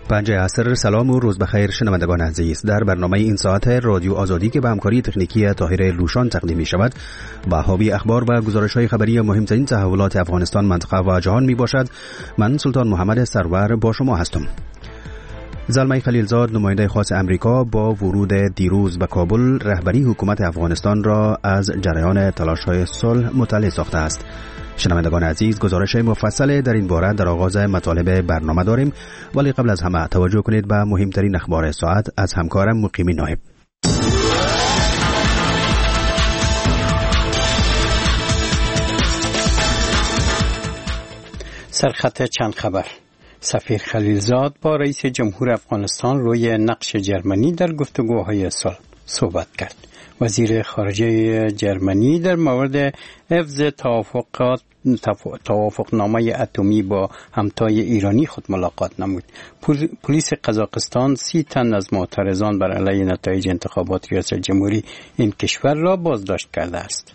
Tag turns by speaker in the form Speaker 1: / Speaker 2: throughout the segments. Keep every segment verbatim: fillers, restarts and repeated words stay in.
Speaker 1: پنج عصر. سلام و روز بخیر شنوندگان عزیز. در برنامه این ساعت رادیو آزادی که به همکاری تکنیکی طاهر لوشان تقدیم می شود و حاوی اخبار و گزارش های خبری مهمترین تحولات افغانستان، منطقه و جهان می باشد، من سلطان محمد سرور با شما هستم. زلمه خلیلزاد، نماینده خاص امریکا، با ورود دیروز به کابل رهبری حکومت افغانستان را از جریان تلاش‌های صلح مطلع ساخته است. شنوندگان عزیز، گزارش مفصل در این باره در آغاز مطالب برنامه داریم، ولی قبل از همه توجه کنید به مهمترین اخبار ساعت از همکارم مقیمی نایب.
Speaker 2: سرخط چند خبر. سفیر خلیلزاد با رئیس جمهور افغانستان روی نقش جرمنی در گفتگوهای صلح صحبت کرد. وزیر خارجه جرمنی در مورد حفظ توافقات توافقنامه اتمی با همتای ایرانی خود ملاقات نمود. پلیس قزاقستان سی تن از معترضان بر علیه نتایج انتخابات ریاست جمهوری این کشور را بازداشت کرده است.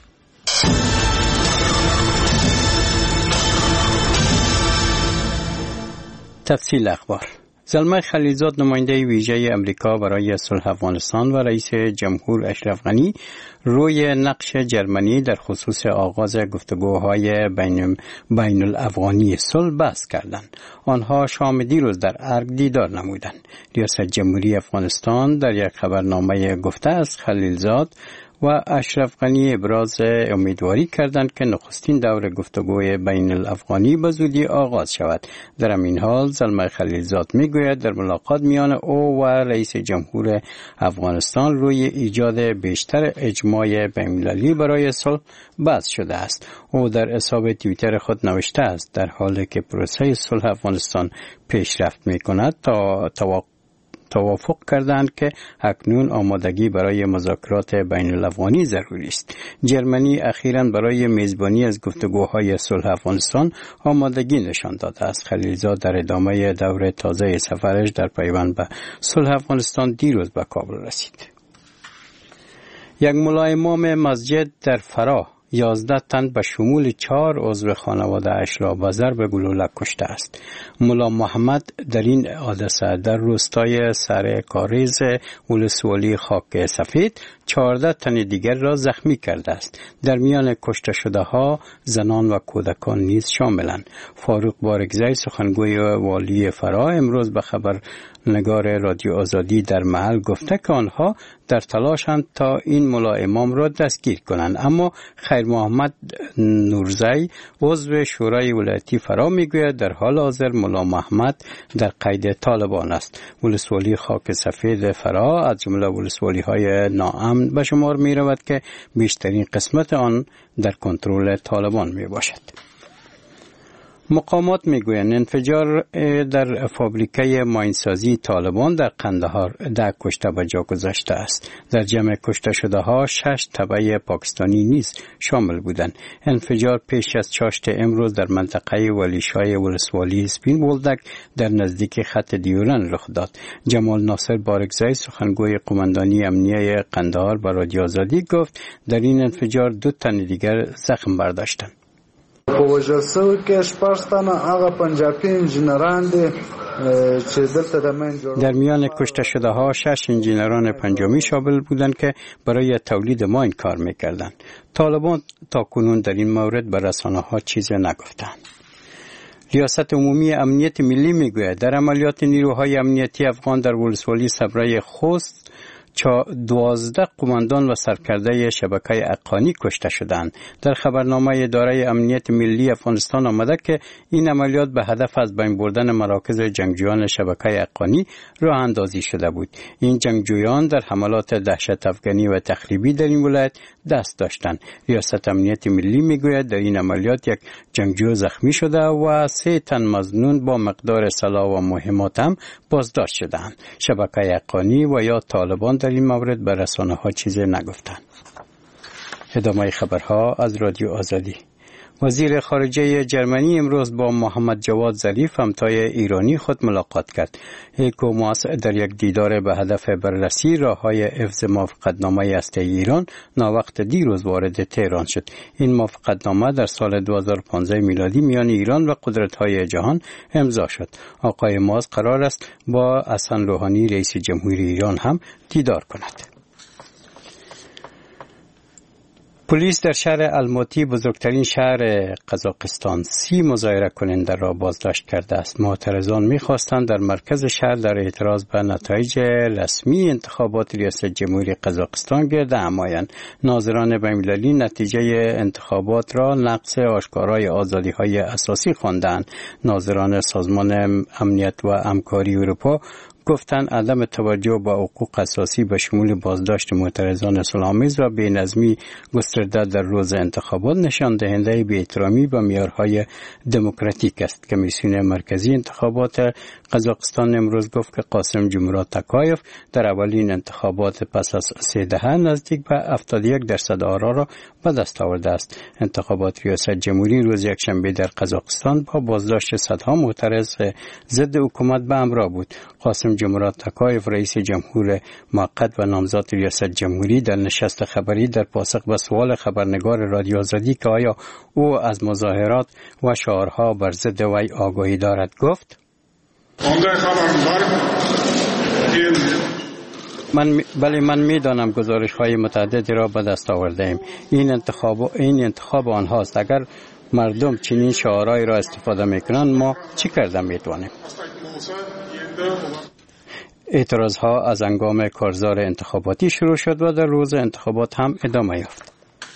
Speaker 2: تفصیل اخبار. زلمه خلیلزاد، نماینده ویژه امریکا برای صلح افغانستان و رئیس جمهور اشرف غنی روی نقش جرمنی در خصوص آغاز گفتگوهای بین بین الافغانی صلح بحث کردند. آنها شام دیروز در ارگ دیدار نمودند. ریاست جمهوری افغانستان در یک خبرنامه گفته است خلیلزاد و اشرف غنی ابراز امیدواری کردند که نخستین دور گفتگوی بین الافغانی به زودی آغاز شود. در همین حال زلمه خلیلزاد میگوید در ملاقات میان او و رئیس جمهور افغانستان روی ایجاد بیشتر اجماع بین‌المللی برای صلح بحث شده است. او در حساب توییتر خود نوشته است در حالی که پروسه صلح افغانستان پیشرفت میکند تا توقع توافق کردند که اکنون آمادگی برای مذاکرات بین الافغانی ضروری است. جرمنی اخیراً برای میزبانی از گفتگوهای صلح افغانستان آمادگی نشان داده است. خلیلزاد در ادامه دور تازه سفرش در پیوند به صلح افغانستان دیروز به کابل رسید. یک ملا امام مسجد در فراه یازده تن به شمول چهار عضو خانواده اشرا به ضرب گلوله کشته است. ملا محمد در این حادثه در روستای سر کاریز ولسوالی خاک سفید چهارده تن دیگر را زخمی کرده است. در میان کشته شده ها زنان و کودکان نیز شاملند. فاروق بارگزی، سخنگوی والی فراه، امروز به خبر نگار رادیو آزادی در محل گفته که آنها در تلاشند تا این ملا امام را دستگیر کنند، اما خیر محمد نورزی، عضو شورای ولایتی فرا، میگوید در حال حاضر ملا محمد در قید طالبان است. ولسوالی خاک سفید فرا از جمله ولسوالی های ناامن به شمار می رود که بیشترین قسمت آن در کنترل طالبان می باشد. مقامات میگویند انفجار در فابریکه ماینسازی طالبان در قندهار ده کشته به جا گذاشته است. در جمع کشته شده ها شش تبع پاکستانی نیز شامل بودند. انفجار پیش از چاشت امروز در منطقه ولیشای ولسوالی سپین بولدک در نزدیک خط دیورن رخ داد. جمال ناصر بارگزی، سخنگوی قماندانی امنیه قندهار، به رادیو آزادی گفت در این انفجار دو تن دیگر زخم برداشتند.
Speaker 3: په وژل شوي کې شپږ تنه هغه پنجابي انجینران دي چې دلته د مین جوړ.
Speaker 2: در میان کشته شده ها شش انجینران پنجابی شامل بودند که برای تولید ماین کار میکردند. طالبان تا کنون در این مورد به رسانه ها چیزی نگفتند. ریاست عمومی امنیت ملی میگوید در عملیات نیروهای امنیتی افغان در ولسوالی صبرای خوست دوازده قماندان و سرکرده شبکه حقانی کشته شدند. در خبرنامه اداره امنیت ملی افغانستان آمده که این عملیات به هدف از بین بردن مراکز جنگجویان شبکه حقانی راه اندازی شده بود. این جنگجویان در حملات دهشت افغانی و تخریبی در این ولایت دست داشتند. ریاست امنیت ملی میگوید در این عملیات یک جنگجو زخمی شده و سه تن مظنون با مقدار سلاح و مهمات هم بازداشت شدند. شبکه حقانی و یا طالبان در این مورد به رسانه ها چیزی نگفتند. ادامه خبرها از رادیو آزادی. وزیر خارجه جرمنی امروز با محمد جواد ظریف همتای ایرانی خود ملاقات کرد. هیکو ماس در یک دیدار به هدف بررسی راه‌های حفظ موافقتنامه هسته‌ای ایران ناوقت دیروز وارد تهران شد. این موافقتنامه در سال دو هزار و پانزده میلادی میان ایران و قدرت‌های جهان امضا شد. آقای ماس قرار است با حسن روحانی رئیس جمهوری ایران هم دیدار کند. پلیس در شهر الماتی بزرگترین شهر قزاقستان سی مظاهره کننده را بازداشت کرده است. معترضان می‌خواستند در مرکز شهر در اعتراض به نتایج رسمی انتخابات ریاست جمهوری قزاقستان گرد همایند. ناظران بین‌المللی نتیجه انتخابات را نقض آشکارای آزادی‌های اساسی خواندند. ناظران سازمان امنیت و همکاری اروپا گفتند عدم توجه به حقوق اساسی به شمول بازداشت معترضان صلح‌آمیز و بی‌نظمی گسترده در روز انتخابات نشان دهنده بی‌احترامی به معیارهای دموکراتیک است. کمیسیون مرکزی انتخابات قزاقستان امروز گفت که قاسم جمهورات تکایف در اولین انتخابات پس از سه دهه نزدیک به هفتاد و یک درصد آرا را به دست آورده است. انتخابات ریاست جمهوری روز یکشنبه در قزاقستان با بازداشت صدها معترض ضد حکومت به همراه بود. قاسم جمهورات تکایف رئیس جمهور موقت و نامزد ریاست جمهوری در نشست خبری در پاسخ به سوال خبرنگار رادیو آزادی که آیا او از مظاهرات و شعارها بر ضد وی آگاهی دارد گفت: من بله من میدانم گزارش های متعددی را به دست آورده ایم. این انتخاب این انتخاب آنهاست. اگر مردم چنین شعارهایی را استفاده میکنند ما چی کرده میتوانیم؟ اعتراض ها از هنگام کارزار انتخاباتی شروع شد و در روز انتخابات هم ادامه یافت.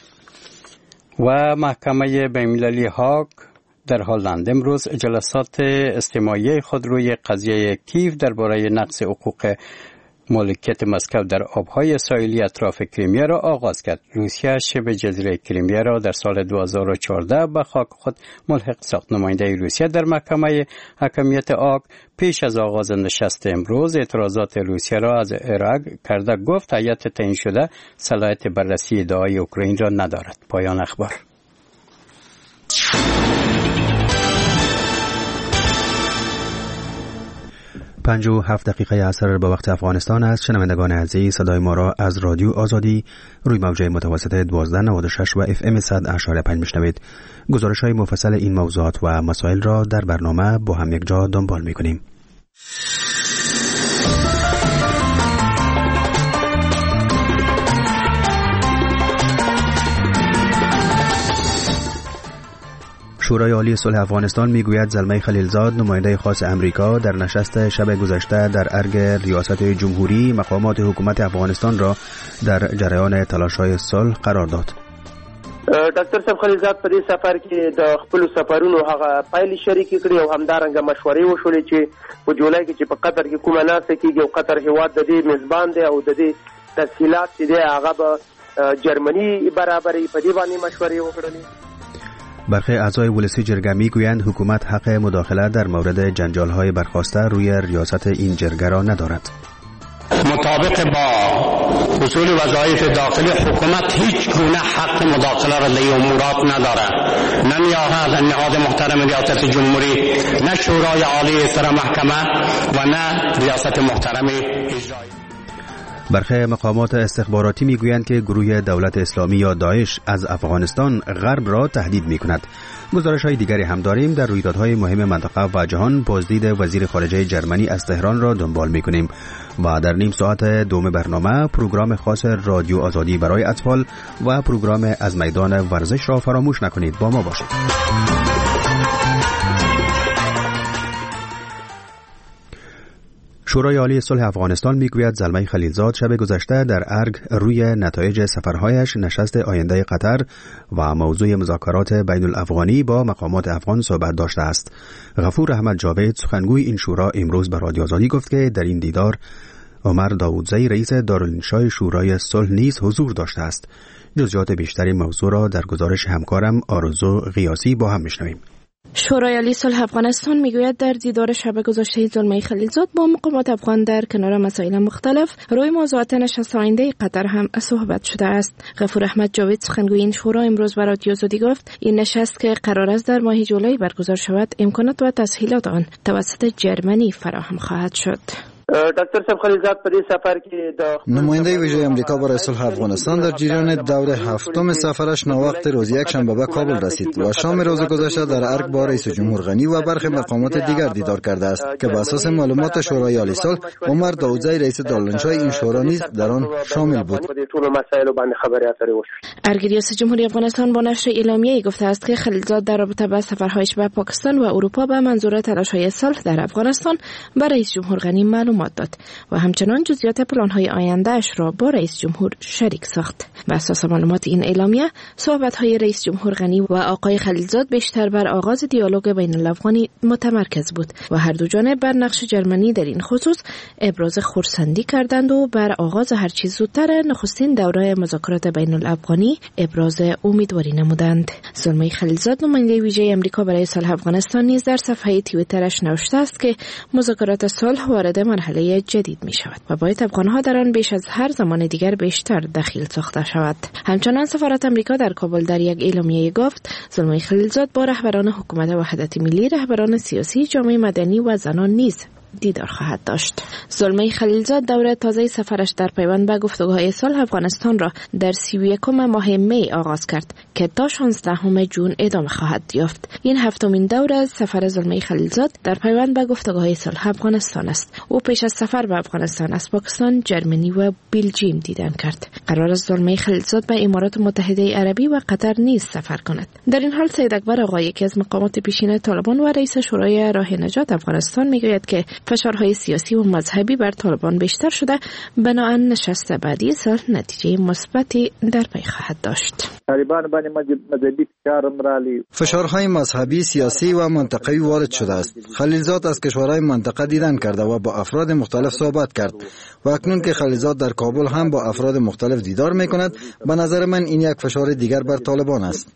Speaker 2: و محکمه بین‌المللی هاگ در هلند امروز جلسات استماعی خود روی قضیه کیف درباره نقض حقوق مالکیت مسکو در آبهای ساحلی اطراف کریمیا را آغاز کرد. روسیه شبه جزیره کریمیا را در سال دو هزار و چهارده به خاک خود ملحق ساخت. نماینده روسیه در محکمه حاکمیت هاگ پیش از آغاز نشست امروز اعتراضات روسیه را از عراق کرده گفت هیئت تعیین شده صلاحیت بررسی ادعای اوکراین را ندارد. پایان اخبار.
Speaker 1: پنج و هفت دقیقه عصر به وقت افغانستان است. شنوندگان عزیز صدای ما را از رادیو آزادی روی موجه متوسط دوازده نود و شش و اف ام صد اشاره پنج میشنوید. گزارش های مفصل این موضوعات و مسائل را در برنامه با هم یک جا دنبال میکنیم. شورای عالی صلح افغانستان میگوید زلمه خلیلزاد نماینده خاص امریکا در نشست شب گذشته در ارگ ریاست جمهوری مقامات حکومت افغانستان را در جریان تلاش‌های صلح قرار داد.
Speaker 4: ډاکټر صاحب خلیلزاد په دې سفر کې د خپل سفرونو هغه پایلې شریکې کړې او همدارنګه مشورې وشولې چې په جولای کې چې په قطر کې کومه ناسته کېږي او قطر هېواد د دې میزبان دی او د دې تسهیلات چې دی هغه به جرمني برابرې په دې باندې مشورې وکړلې.
Speaker 1: برخی اعضای ولسی جرگه میگویند حکومت حق مداخله در مورد جنجال‌های برخاسته روی ریاست این جرگه را ندارد.
Speaker 5: مطابق با اصول وظایف داخلی حکومت هیچ گونه حق مداخله را در امورات ندارد. نه نیاز نهاد محترم ریاست جمهوری، نه شورای عالی سر محکمه و نه ریاست محترم اجرایی.
Speaker 1: برخی مقامات استخباراتی میگویند که گروه دولت اسلامی یا داعش از افغانستان غرب را تهدید میکند. گزارش های دیگری هم داریم. در رویدادهای مهم منطقه و جهان بازدید وزیر خارجه جرمنی از تهران را دنبال میکنیم و در نیم ساعت دوم برنامه پروگرام خاص رادیو آزادی برای اطفال و پروگرام از میدان ورزش را فراموش نکنید. با ما باشید. شورای عالی صلح افغانستان میگوید زلمه خلیلزاد شب گذشته در ارگ روی نتایج سفرهایش نشست آینده قطر و موضوع مذاکرات بین الافغانی با مقامات افغان صحبت داشته است. غفور احمد جاوید سخنگوی این شورا امروز به رادیو آزادی گفت که در این دیدار عمر داوودزی رئیس دارالانشای شورای صلح نیز حضور داشته است. جزئیات بیشتری موضوع را در گزارش همکارم آرزو قیاسی با هم میشنویم.
Speaker 6: شورای عالی صلح افغانستان میگوید در دیدار شب گذشته زلمه خلیلزاد با مقامات افغان در کنار مسائل مختلف روی موضوعات نشست آینده قطر هم صحبت شده است. غفور احمد جاوید سخنگوی این شورا امروز به رادیو آزادی گفت این نشست که قرار است در ماه جولای برگزار شود امکانات و تسهیلات آن توسط جرمنی فراهم خواهد شد.
Speaker 4: دکتر صاحب خلیلزاد په دې سفر کې د
Speaker 7: نماینده ویژه امریکا برای صلح افغانستان در جریان دور هفتم سفرش ناوقت روز یک شنبه به کابل رسید و شام روز گذشته در ارگ با رئیس جمهور غنی و برخی مقامات دیگر دیدار کرده است که به اساس معلومات شورای عالی صلح عمر داودزی رئیس دارالانشای این شورا نیز در آن شامل بود.
Speaker 6: ارگ ریاست جمهوری افغانستان با نشر اعلامیه‌ای گفته است که خلیلزاد در رابطه با سفرهایش به پاکستان و اروپا به منظور تلاش‌های صلح در افغانستان با رئیس جمهور غنی معلومات داد و همچنان جزئیات پلان‌های آینده‌اش را با رئیس جمهور شریک ساخت. بر اساس معلومات این اعلامیه صحبت‌های رئیس جمهور غنی و آقای خلیلزاد بیشتر بر آغاز دیالوگ بین الافغانی متمرکز بود و هر دو جانب بر نقش جرمنی در این خصوص ابراز خرسندی کردند و بر آغاز هر چیز زودتر نخستین دوره مذاکرات بین الافغانی ابراز امیدواری نمودند. زلمه خلیلزاد نماینده ویژه آمریکا برای صلح افغانستان نیز در صفحه توییترش نوشته است که مذاکرات صلح وارد مرحله جدید می شود و باید افغانها در آن بیش از هر زمان دیگر بیشتر دخیل ساخته شود. همچنان سفارت آمریکا در کابل در یک اعلامیه گفت زلمه خلیلزاد با رهبران حکومت وحدت ملی، رهبران سیاسی، جامعه مدنی و زنان نیز دیدار خواهد داشت. زلمه خلیلزاد دوره تازه سفرش در پیوند به گفتگوهای صلح افغانستان را در سی و یکم ماه می آغاز کرد که تا شانزدهم ژوئن ادامه خواهد یافت. این هفتمین دوره از سفر زلمه خلیلزاد در پیوند به گفتگوهای صلح افغانستان است. او پیش از سفر به افغانستان از پاکستان، جرمنی و بلژیم دیدن کرد. قرار است زلمه خلیلزاد به امارات متحده عربی و قطر نیز سفر کند. در این حال سید اکبر آقا، یکی از مقامات پیشین طالبان و رئیس شورای راه نجات افغانستان، میگوید که فشارهای سیاسی و مذهبی بر طالبان بیشتر شده، بنابراین نشست بعدی صلح نتیجه مثبتی در پی خواهد داشت.
Speaker 7: فشارهای مذهبی، سیاسی و منطقه‌ای وارد شده است. خلیلزاد از کشورهای منطقه دیدن کرده و با افراد مختلف صحبت کرد و اکنون که خلیلزاد در کابل هم با افراد مختلف دیدار می‌کند، به نظر من این یک فشار دیگر بر طالبان است.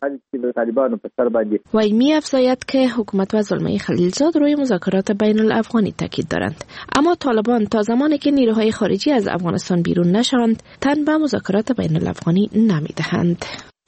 Speaker 6: و این می‌افزاید که حکومت و زلمه خلیلزاد روی مذاکرات بین الافغانی تاکید دارند، اما طالبان تا زمانی که نیروهای خارجی از افغانستان بیرون نشوند تن به مذاکرات بین الافغانی نمی‌دهند.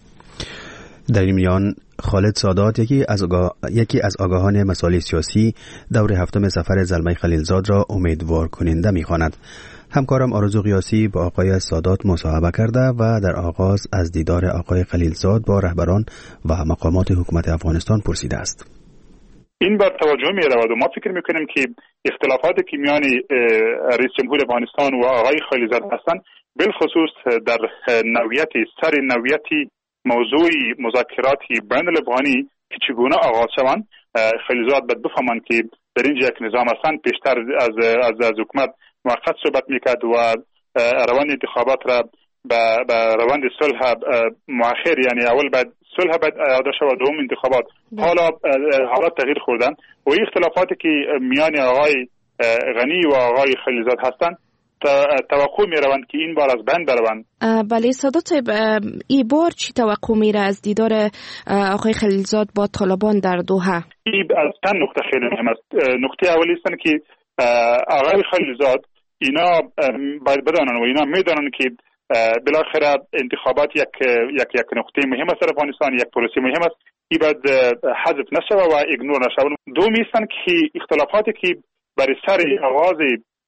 Speaker 1: در این میان خالد سادات، یکی از آگاه... یکی از آگاهان مسائل سیاسی، دور هفتم سفر زلمه خلیلزاد را امیدوار کننده می‌خواند. همکارم آرزو قیاسی با آقای سادات مصاحبه کرده و در آغاز از دیدار آقای خلیلزاد با رهبران و مقامات حکومت افغانستان پرسیده است.
Speaker 8: این بر توجه می رود و ما فکر می کنیم که اختلافاتی که میان رئیس جمهور افغانستان و آقای خلیلزاد هستند، بالخصوص در نوعیت سر نوعیت موضوع مذاکرات بین الافغانی که چگونه آغاز شوند، خلیلزاد باید بفهمند که در اینجا یک نظام هستند. پیشتر از از از حکومت موقت صحبت میکرد و روند انتخابات را به روند صلح مؤخر، یعنی اول بعد صلح بعد اعاده شود دوم انتخابات. حالا حالات تغییر خوردن و این اختلافاتی که میان آقای غنی و آقای خلیلزاد هستند توقع می روند که این بار از بین بروند.
Speaker 6: بله سادات صاحب، این بار چی توقع میره از دیدار آقای خلیلزاد با طالبان در دوحه؟
Speaker 8: این از چند نقطه خیلی مهم است. نقطه اولی است که آقای خلیلزاد اینا باید بدانند و اینا میدانند که بالاخره انتخابات یک یک یک نقطه مهم است در افغانستان، یک پروسه مهم است. این باید حذف نشود و ایگنور نشود. دومی است که اختلافاتی که برای سر آغاز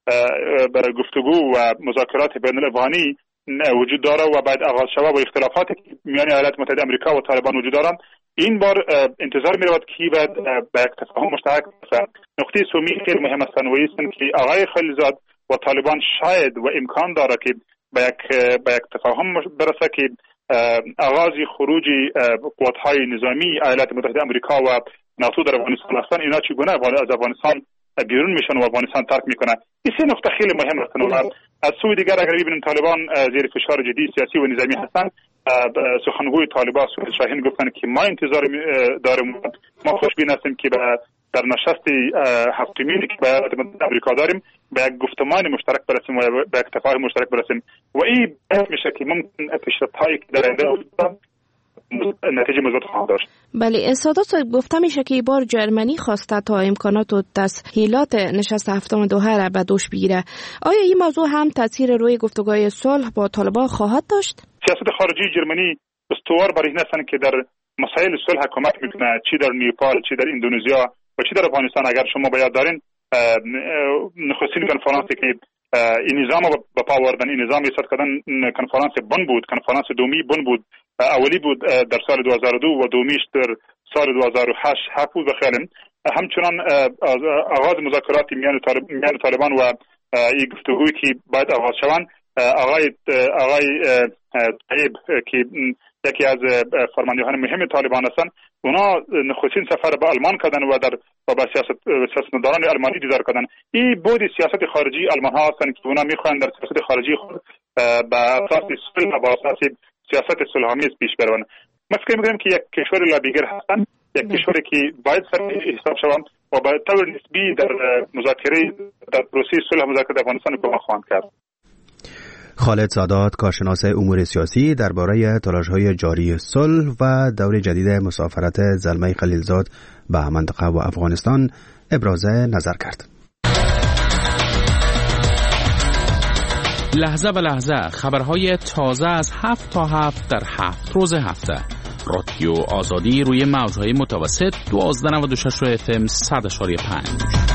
Speaker 8: برای گفتگو و مذاکرات بین الافغانی وجود داره و بعد آغاز شود و اختلافاتی که میان ایالات متحده آمریکا و طالبان وجود دارند، این بار انتظار می رود که بعد به یک تفاهم مشترک برسند. نقطه سومی خیلی مهم است و این که آقای خلیلزاد و طالبان شاید و امکان داره که به یک به یک تفاهم برسه که آغاز خروج قوت‌های نظامی ایالات متحده آمریکا و ناتو در افغانستان هستند. اینا چگونه از افغانستان بیرون میشن و افغانستان ترک میکنن. این سه نقطه خیلی مهم است. از سوی دیگر اگر ببینیم طالبان زیر فشار جدی سیاسی و نظامی هستند، سخنگوی طالبان سعید شاهین گفتن که ما انتظار داریم، ما خوشبین هستیم که در نشست هفتمین که به ایالات متحده آمریکا داریم به یک گفتمان مشترک برسیم و به یک تفاهم مشترک برسیم و این باعث میشه که ممکن پیشرفت‌هایی که در آینده نتیجه مثبت خواهد داشت.
Speaker 6: بله، سادات صاحب، گفته میشه که بار جرمنی خواسته تا امکانات و تسهیلات نشست هفتم دوحه را به دوش بگیره. آیا این موضوع هم تاثیر روی گفتگوهای صلح با طالبان خواهد داشت؟
Speaker 8: سیاست خارجی جرمنی استوار بر این است که در مسائل صلح کمک میکنه، چی در نیپال، چی در اندونزیا و چی در افغانستان. اگر شما باید دارین نخستین کنفرانسی که این نظام به پا آوردن، این نظام ایجاد کردن، کنفرانس بن بود، کنفرانس دومی بن بود. اولی بود در سال دو هزار و دو و دومیش در سال دو هزار و هشت حق بود بخیالم. همچنان آغاز مذاکرات میان طالبان و این گفتگویی که باید آغاز شوند، آقای آقای طیب که یکی از فرماندهان مهم طالبان هستند، اونا نخستین سفر به آلمان کردن و در و با سیاست سیاستمداران آلمانی دیدار کردن. این بود سیاست خارجی آلمان ها هستند که اونا میخوان در سیاست خارجی خود به اساس صلح و با اساس سیاست صلح‌آمیز پیش بروند. ما فکر می‌کنیم که یک کشور لابیگر هستند، یک کشوری که باید سر حساب شوند و به طور نسبی در مذاکره در پروسه صلح مذاکره افغانستان کمک خواهند کرد.
Speaker 1: خالد سادات، کارشناس امور سیاسی، درباره تلاش‌های جاری صلح و دور جدید مسافرت زلمه خلیلزاد به منطقه و افغانستان ابراز نظر کرد.
Speaker 9: لحظه به لحظه خبرهای تازه از هفت تا هفت در هفت روز هفته. رادیو آزادی روی موجهای متوسط دوازده نود و شش اف ام صد اشاری پنج.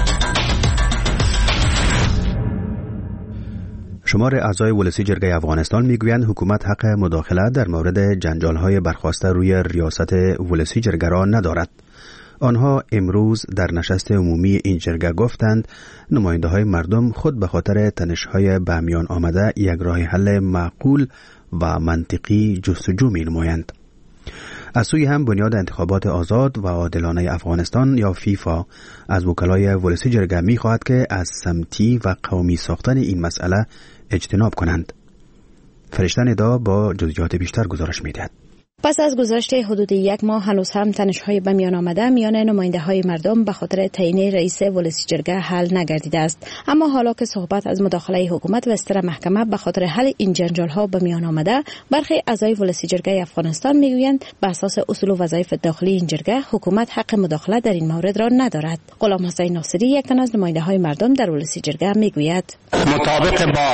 Speaker 1: شمار اعضای ولسی جرگه افغانستان میگویند حکومت حق مداخله در مورد جنجال‌های برخواسته روی ریاست ولسی جرگه را ندارد. آنها امروز در نشست عمومی این جرگه گفتند نماینده‌های مردم خود به خاطر تنش‌های به میان آمده یک راه حل معقول و منطقی جستجو می‌نمایند. از سوی هم بنیاد انتخابات آزاد و عادلانه افغانستان یا فیفا از وکلای ولسی جرگه می‌خواهد که از سمتی و قومی ساختن این مسئله اجتناب کنند. فرشته ندا با جزئیات بیشتر گزارش می‌دهد.
Speaker 10: پس از گذشت حدود یک ماه هنوز هم تنش‌های به میان آمده میان نماینده‌های مردم به خاطر تعیین رئیس ولسی جرگه حل نگردیده است. اما حالا که صحبت از مداخله حکومت و استر محکمه به خاطر حل این جنجال‌ها به میان آمده، برخی اعضای ولسی جرگه افغانستان میگویند به اساس اصول و وظایف داخلی این جرگه حکومت حق مداخله در این مورد را ندارد. غلام حسین ناصری، یک تن از نماینده‌های مردم در ولسی جرگه، میگوید
Speaker 5: مطابق با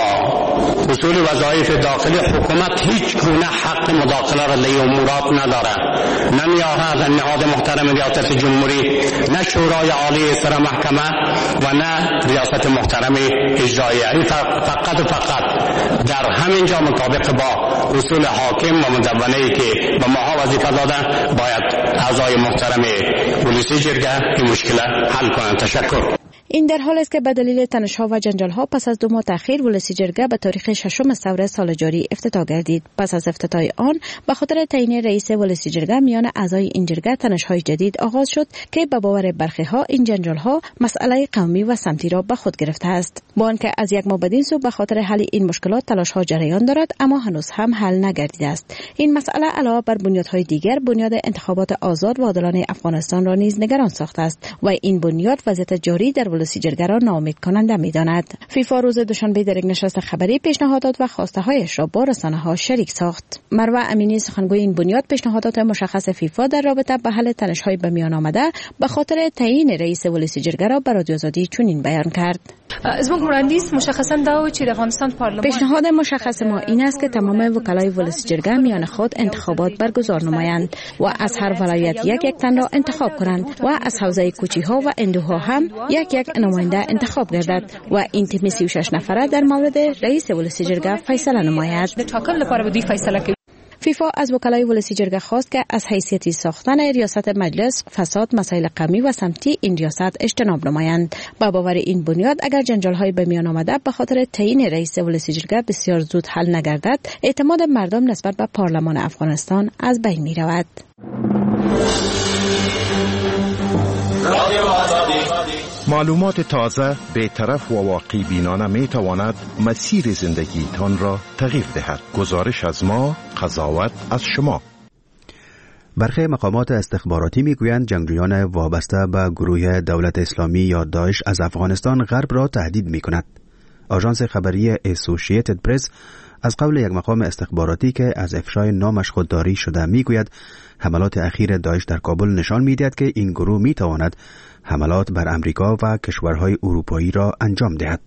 Speaker 5: اصول وظایف داخلی حکومت هیچ گونه حق مداخله را در امورات نداره. نه نیاز نهاد محترم ریاست جمهوری، نه شورای عالی استر محکمه و نه ریاست محترم اجراییه. این فقط و فقط در همین جا مطابق با اصول حاکم و مدونه‌ای که به ماها وظیفه داده باید اعضای محترم ولسی جرگه این مشکل حل کنند. تشکر.
Speaker 10: این در حال است که به دلیل تنش‌ها و جنجال‌ها پس از دو ماه تأخیر ولسی جرگه به تاریخ ششم ثوره سال جاری افتتاح گردید. پس از افتتاح آن به خاطر تعیین رئیس ولسی جرگه میان اعضای این جرگه تنش‌های جدید آغاز شد که به باور برخی‌ها این جنجال‌ها مسئله قومی و سمتی را به خود گرفته است. با آنکه از یک ماه بدین سو به خاطر حل این مشکلات تلاش‌ها جریان دارد، اما هنوز هم حل نگردیده است. این مسئله علاوه بر بنیادهای دیگر بنیاد انتخابات آزاد و عادلانه افغانستان را نیز نگران ساخته است و این بنیاد وضعیت جاری در ولسی جرگه را ناامید کننده می‌داند. فیفا روز دوشنبه در یک نشست خبری پیشنهادات و خواسته‌هایش را با رسانه‌ها شریک ساخت. مروه امینی، سخنگوی این بنیاد، پیشنهادات مشخص فیفا در رابطه با حل تنش‌های به میان آمده به خاطر تعیین رئیس ولسی جرگه را به رادیو آزادی چنین بیان کرد: پیشنهاد مشخص ما این است که تمام وکلای ولسی جرگه میان خود انتخابات برگزار نمایند و از هر ولایت یک یک تن را انتخاب کنند و از حوزه کوچی‌ها و اندوها هم یک یک نماینده انتخاب گردد و این تیم سی و شش نفره در مورد رئیس ولسی جرگه فیصله نماید. فیفا از وکلای ولسی جرگه خواست که از حیثیتی ساختن ریاست مجلس، فساد، مسائل قومی و سمتی این ریاست اجتناب نمایند. با باور این بنیاد اگر جنجال‌های به میان آمده به خاطر تعیین رئیس ولسی جرگه بسیار زود حل نگردد، اعتماد مردم نسبت به پارلمان افغانستان از بین می‌رود.
Speaker 11: معلومات تازه، بی‌طرف و واقعی بینانه می تواند مسیر زندگیتان را تغییر دهد. گزارش از ما، قضاوت از شما.
Speaker 1: برخی مقامات استخباراتی میگویند جنگجویان وابسته به گروه دولت اسلامی یا داعش از افغانستان غرب را تهدید میکند. آژانس خبری اسوسییتد پرس از قول یک مقام استخباراتی که از افشای نامش خودداری شده میگوید حملات اخیر داعش در کابل نشان میدهد که این گروه میتواند حملات بر امریکا و کشورهای اروپایی را انجام دهد.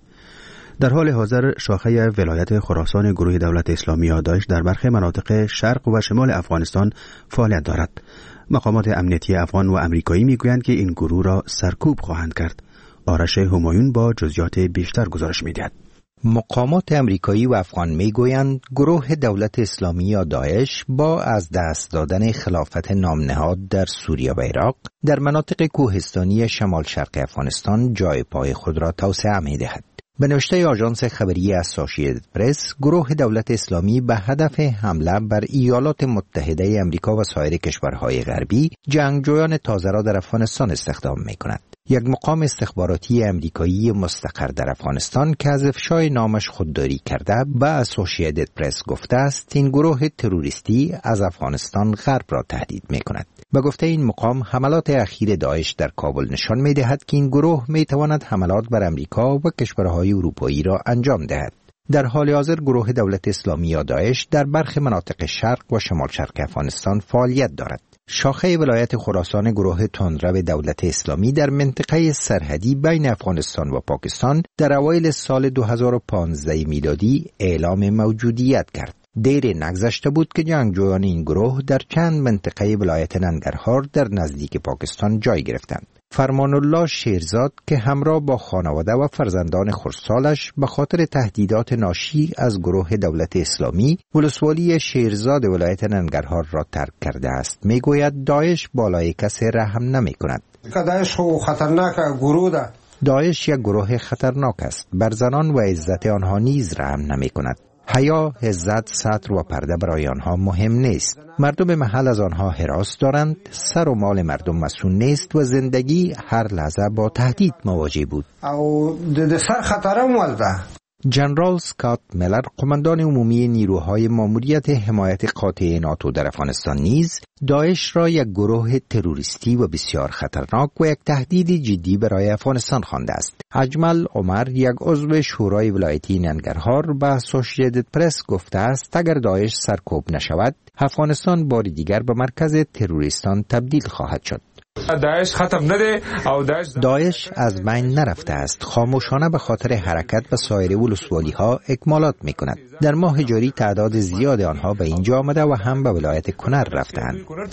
Speaker 1: در حال حاضر شاخه ولایت خراسان گروه دولت اسلامی یا داعش در برخی مناطق شرق و شمال افغانستان فعالیت دارد. مقامات امنیتی افغان و امریکایی میگویند که این گروه را سرکوب خواهند کرد. آرش همایون با جزئیات بیشتر گزارش می‌دهد.
Speaker 12: مقامات امریکایی و افغان میگویند گروه دولت اسلامی یا داعش با از دست دادن خلافت نامنهاد در سوریه و عراق در مناطق کوهستانی شمال شرق افغانستان جای پای خود را توسعه می‌دهد. به نوشته آژانس خبری اسوسییتد پرس، گروه دولت اسلامی به هدف حمله بر ایالات متحده امریکا و سایر کشورهای غربی جنگجویان تازه را در افغانستان استخدام می‌کند. یک مقام استخباراتی امریکایی مستقر در افغانستان که از افشای نامش خودداری کرده به اسوسییتد پرس گفته است این گروه تروریستی از افغانستان غرب را تهدید می‌کند. به گفته این مقام حملات اخیر داعش در کابل نشان می‌دهد که این گروه می‌تواند حملات بر امریکا و کشورهای اروپایی را انجام دهد. در حال حاضر گروه دولت اسلامی یا داعش در برخی مناطق شرق و شمال شرق افغانستان فعالیت دارد. شاخه ولایت خراسان گروه تندرو دولت اسلامی در منطقه سرحدی بین افغانستان و پاکستان در اوایل سال دو هزار و پانزده میلادی اعلام موجودیت کرد. دیر نگذشته بود که جنگجویان این گروه در چند منطقه ولایت ننگرهار در نزدیک پاکستان جای گرفتند. فرمان الله شیرزاد که همراه با خانواده و فرزندان خردسالش به خاطر تهدیدات ناشی از گروه دولت اسلامی ولسوالی شیرزاد ولایت ننگرهار را ترک کرده است، میگوید داعش بالای کسی رحم نمی کند.
Speaker 13: داعش خطرناک گروه ده.
Speaker 12: داعش یک گروه خطرناک است، بر زنان و عزت آنها نیز رحم نمی کند. حیا، عزت، ستر و پرده برای آنها مهم نیست. مردم محل از آنها هراس دارند، سر و مال مردم مسئول نیست و زندگی هر لحظه با تهدید مواجه بود.
Speaker 13: او د سر خطر مولده.
Speaker 12: جنرال سکات میلر، قماندان عمومی نیروهای ماموریت حمایت قاطع ناتو در افغانستان نیز داعش را یک گروه تروریستی و بسیار خطرناک و یک تهدید جدی برای افغانستان خوانده است. اجمل عمر، یک عضو شورای ولایتی ننگرهار، به اسوسییتد پرس گفته است اگر داعش سرکوب نشود، افغانستان بار دیگر به مرکز تروریستان تبدیل خواهد شد.
Speaker 14: داعش ختم نده او داعش
Speaker 12: داعش از بین نرفته است، خاموشانه به خاطر حرکت و سایر ولسوالی ها اکمالات می کند. در ماه جاری تعداد زیاد آنها به اینجا آمده و هم به ولایت کنر رفتند.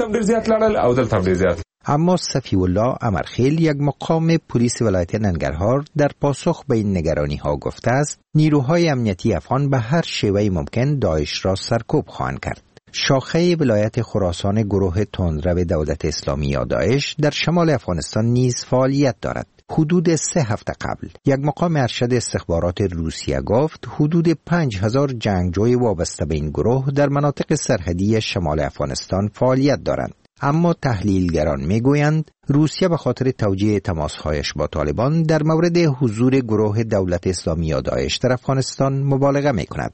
Speaker 12: اما صفی الله امرخیل، یک مقام پلیس ولایت ننگرهار، در پاسخ به این نگرانی ها گفته است نیروهای امنیتی افغان به هر شیوه ممکن داعش را سرکوب خواهند کرد. شاخه ولایت خراسان گروه تندرو دولت اسلامی یا داعش در شمال افغانستان نیز فعالیت دارد. حدود سه هفته قبل یک مقام ارشد استخبارات روسیه گفت حدود پنج هزار جنگجوی وابسته به این گروه در مناطق سرحدی شمال افغانستان فعالیت دارند. اما تحلیلگران میگویند روسیه به خاطر توجیه تماسهایش با طالبان در مورد حضور گروه دولت اسلامی یا داعش در افغانستان مبالغه میکند.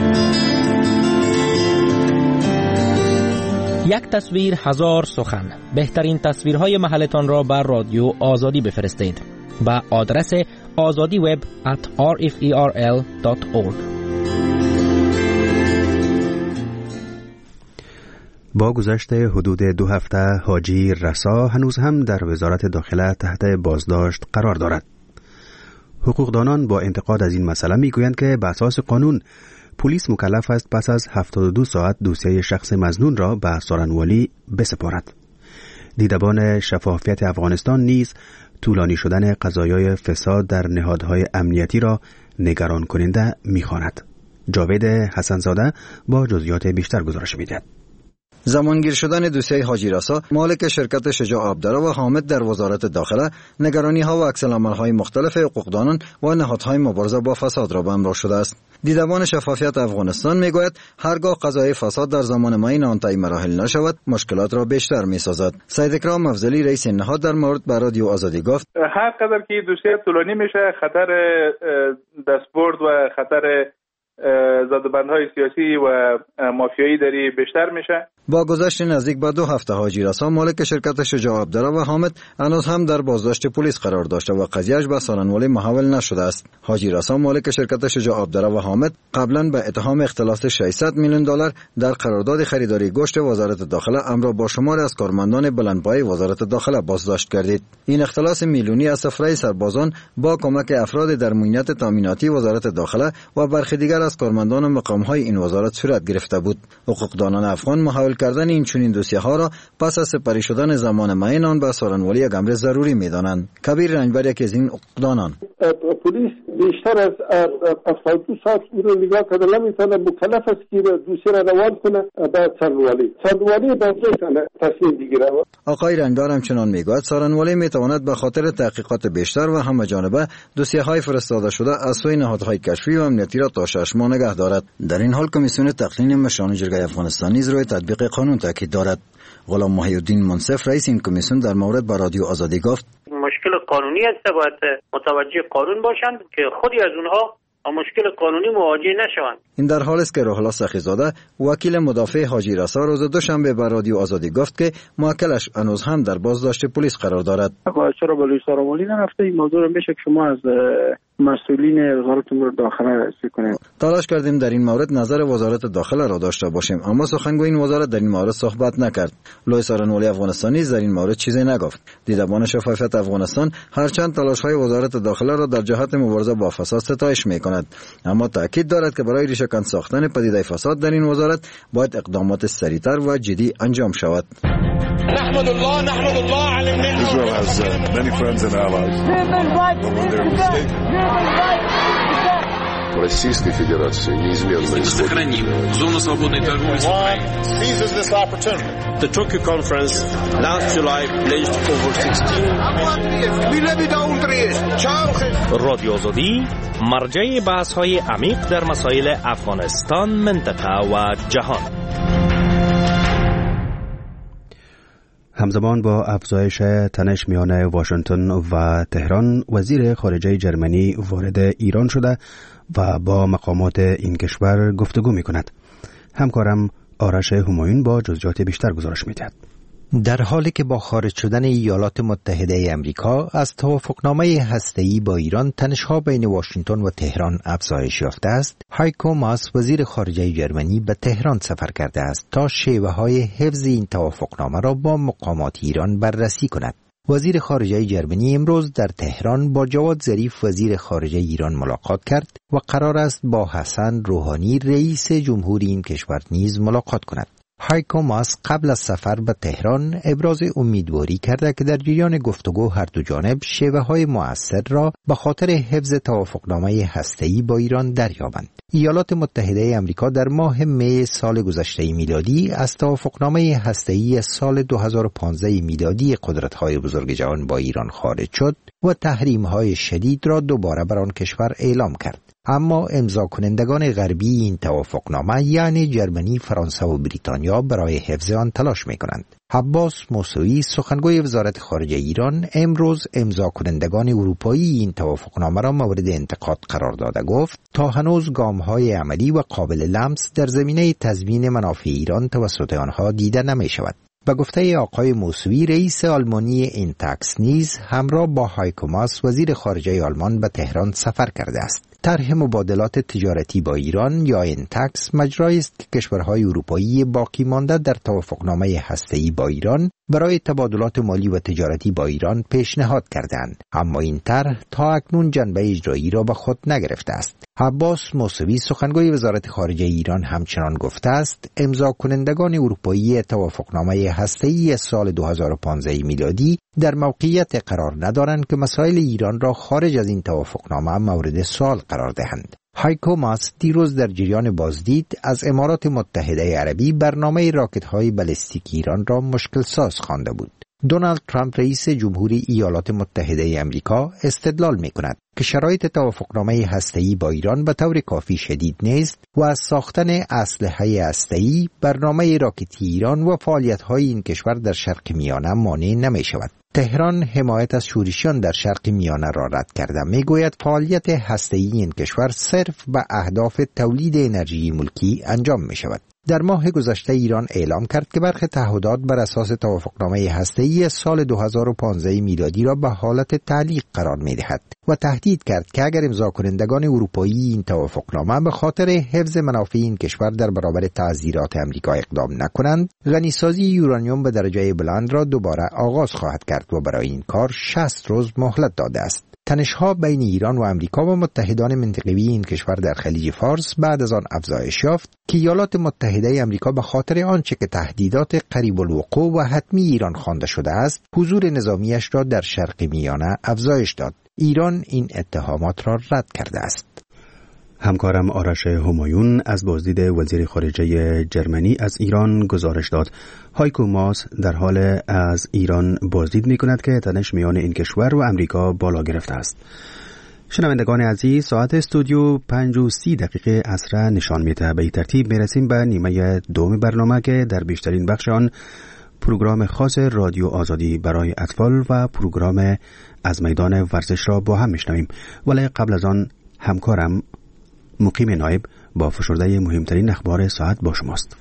Speaker 15: یک تصویر هزار سخن. بهترین تصویرهای محلتان را بر رادیو آزادی بفرستید با آدرس azadi web at r f e r l dot org.
Speaker 1: با گذشت حدود دو هفته حاجی رسا هنوز هم در وزارت داخله تحت بازداشت قرار دارد. حقوقدانان با انتقاد از این مسئله میگویند که به اساس قانون پلیس مکلف است پس از هفتاد و دو ساعت دوسیه شخص مظنون را به سارنوالی بسپارد. دیدبان شفافیت افغانستان نیز طولانی شدن قضایای فساد در نهادهای امنیتی را نگران کننده می‌خواند. جاوید حسنزاده با جزئیات بیشتر گزارش می‌دهد.
Speaker 7: زمانگیر شدن دوسیه حاجی رسا، مالک شرکت شجاع آبدارا و حامد در وزارت داخله، نگرانی ها و عکس العمل های مختلف حقوقدانان و نهادهای مبارزه با فساد را به همراه شده است. دیدبان شفافیت افغانستان میگوید هرگاه قضای فساد در زمان معین آن طی مراحل نشود، مشکلات را بیشتر میسازد. سید اکرام افضلی رئیس نهاد در مورد به رادیو آزادی گفت
Speaker 16: هر قدر که دوسیه طولانی میشه خطر دستبرد و خطر زادبندهای سیاسی و مافیایی داری بیشتر میشه.
Speaker 7: با گذشت نزدیک به دو هفته حاجی رسا مالک شرکت شجاع عبدالله و حامد هنوز هم در بازداشت پلیس قرار داشته و قضیهش به سارنوالی محول نشده است. حاجی رسا مالک شرکت شجاع عبدالله و حامد قبلا به اتهام اختلاس ششصد میلیون دلار در قرارداد خریداری گوشت وزارت داخله همراه با شماری از کارمندان بلندپایه وزارت داخله بازداشت گردید. این اختلاس میلیونی از سفره سربازان با کمک افراد در موینت تامیناتی وزارت داخله و برخی دیگر از کارمندان مقام‌های این وزارت صورت گرفته بود. حقوقدانان افغان محول کردن این چنین دوسیه ها را پس از سپری شدن زمان معین آن به سارنوالی یک امر ضروری می‌دانند. کبیر رنجبر یکی از این حقوقدانان:
Speaker 17: پلیس بیشتر از هفتاد و دو ساعت او را نگاه کرده نمیتونه، مکلف است که دوسیه را روان کنه به سارنوالی. سارنوالی باید تصمیم بگیره.
Speaker 7: آقای رنجبر همچنان میگوید سارنوالی میتواند به خاطر تحقیقات بیشتر و همه‌جانبه دوسیه های فرستاده شده از سوی نهادهای کشفی و امنیتی را تا شش ماه نگه دارد. در این حال کمیسیون تقنین مشران جرگه افغانستان نیز روی تطبیق قانون تاکید دارد. غلام محی الدین منصف رئیس این کمیسیون در مورد با رادیو آزادی گفت:
Speaker 18: مشکل قانونی است، باید متوجه قانون باشند که خودی از اونها با مشکل قانونی مواجه نشوند.
Speaker 7: این در حالی است که روح الله سخیزاده وکیل مدافع حاجی رسا روز دوشنبه به رادیو آزادی گفت که موکلش هنوز هم در بازداشت پلیس قرار دارد.
Speaker 19: چرا بالای سارنوالی نرفته؟ این موضوع را میشه که شما از مسئولین وزارت امور داخله استفاده کنید.
Speaker 7: تلاش کردیم در این مورد نظر وزارت داخله را داشته باشیم، اما سخنگوی این وزارت در این مورد صحبت نکرد. لوی سارنوالی افغانستانی در این مورد چیزی نگفت. دیدبان شفافیت افغانستان هرچند تلاش‌های وزارت داخله را در جهت مبارزه با فساد ستایش می‌کند، اما تاکید دارد که برای ریشه‌کن ساختن پدیده فساد در این وزارت باید اقدامات سریعتر و جدی انجام شود.
Speaker 20: نحمد الله نحمد الله على النعمة. Israel has uh, many friends and allies.
Speaker 21: Российской Федерации неизменно
Speaker 22: сохраним зону свободной торговли с Украиной.
Speaker 20: Seizes this opportunity.
Speaker 23: The Tokyo conference last July pledged over sixteen
Speaker 15: رادیو آزادی مرجع بحث‌های عمیق در مسائل افغانستان، منطقه و جهان.
Speaker 1: همزمان با افزایش تنش میان واشنگتن و تهران، وزیر خارجه جرمنی وارد ایران شده و با مقامات این کشور گفتگو می کند. همکارم آرش همایون با جزئیات بیشتر گزارش می دهد.
Speaker 12: در حالی که با خارج شدن ایالات متحده امریکا از توافقنامه هسته‌ای با ایران، تنش‌ها بین واشنگتن و تهران افزایش یافته است. هایکو ماس وزیر خارجه جرمنی به تهران سفر کرده است تا شیوه‌های حفظ این توافقنامه را با مقامات ایران بررسی کند. وزیر خارجه جرمنی امروز در تهران با جواد ظریف وزیر خارجه ایران ملاقات کرد و قرار است با حسن روحانی رئیس جمهوری این کشور نیز ملاقات کند. هایکو ماس قبل از سفر به تهران ابراز امیدواری کرده که در جریان گفتگو هر دو جانب شیوه‌های مؤثر را به خاطر حفظ توافقنامه هسته‌ای با ایران دریابند. ایالات متحده آمریکا در ماه می سال گذشته میلادی از توافقنامه هسته‌ای سال دو هزار و پانزده میلادی قدرت‌های بزرگ جهان با ایران خارج شد و تحریم‌های شدید را دوباره بر آن کشور اعلام کرد. اما امضا کنندگان غربی این توافقنامه یعنی جرمنی، فرانسه و بریتانیا برای حفظ آن تلاش می‌کنند. عباس موسوی سخنگوی وزارت خارجه ایران امروز امضا کنندگان اروپایی این توافقنامه را مورد انتقاد قرار داده گفت تا هنوز گام‌های عملی و قابل لمس در زمینه تضمین منافع ایران توسط آنها دیده نمی‌شود. به گفته آقای موسوی، رئیس آلمانی اینتکس نیز همراه با هایکو ماس وزیر خارجه آلمان به تهران سفر کرده است. طرح مبادلات تجارتی با ایران یا اینتکس مجرایی است که کشورهای اروپایی باقی مانده در توافقنامه هسته‌ای با ایران برای تبادلات مالی و تجارتی با ایران پیشنهاد کردند، اما این طرح تا اکنون جنبه اجرایی را به خود نگرفته است. عباس موسوی سخنگوی وزارت خارجه ایران همچنان گفته است امضا کنندگان اروپایی توافقنامه هسته‌ای سال دو هزار و پانزده میلادی در موقعیت قرار ندارند که مسائل ایران را خارج از این توافقنامه مورد سوال قرار دهند. هایکو ماس دیروز در جریان بازدید از امارات متحده عربی برنامه راکت‌های بالستیک ایران را مشکل ساز خوانده بود. دونالد ترامپ رئیس جمهوری ایالات متحده آمریکا استدلال می‌کند که شرایط توافقنامه هسته‌ای با ایران به طور کافی شدید نیست و از ساختن اسلحه هسته‌ای برنامه راکتی ایران و فعالیت‌های این کشور در شرق میانه مانع نمی‌شود. تهران حمایت از شورشیان در شرق میانه را رد کرده. میگوید فعالیت هسته‌ای این کشور صرف به اهداف تولید انرژی ملکی انجام می‌شود. در ماه گذشته ایران اعلام کرد که برخی تعهدات بر اساس توافقنامه هسته‌ای سال دو هزار و پانزده میلادی را به حالت تعلیق قرار می‌دهد و تهدید کرد که اگر امضا کنندگان اروپایی این توافقنامه به خاطر حفظ منافع این کشور در برابر تعزیرات آمریکا اقدام نکنند، غنیسازی یورانیوم به درجه بلند را دوباره آغاز خواهد کرد و برای این کار شصت روز مهلت داده است. تنش‌ها بین ایران و آمریکا و متحدان منطقه‌ای این کشور در خلیج فارس بعد از آن افزایش یافت که ایالات متحده آمریکا به خاطر آنچه که تهدیدات قریب الوقوع و حتمی ایران خوانده شده است، حضور نظامیش را در شرق میانه افزایش داد. ایران این اتهامات را رد کرده است.
Speaker 1: همکارم آرش همایون از بازدید وزیر خارجه جرمنی از ایران گزارش داد. هایکو ماس در حال از ایران بازدید می کند که تنش میان این کشور و امریکا بالا گرفته است. شنوندگان عزیز، ساعت استودیو پنج و سی دقیقه عصر نشان میده. به این ترتیب میرسیم به نیمه دوم برنامه که در بیشترین بخش آن پروگرام خاص رادیو آزادی برای اطفال و پروگرام از میدان ورزش را با هم میشنویم. ولی قبل از آن همکارم مقیم نایب با فشرده مهمترین اخبار ساعت با شماست.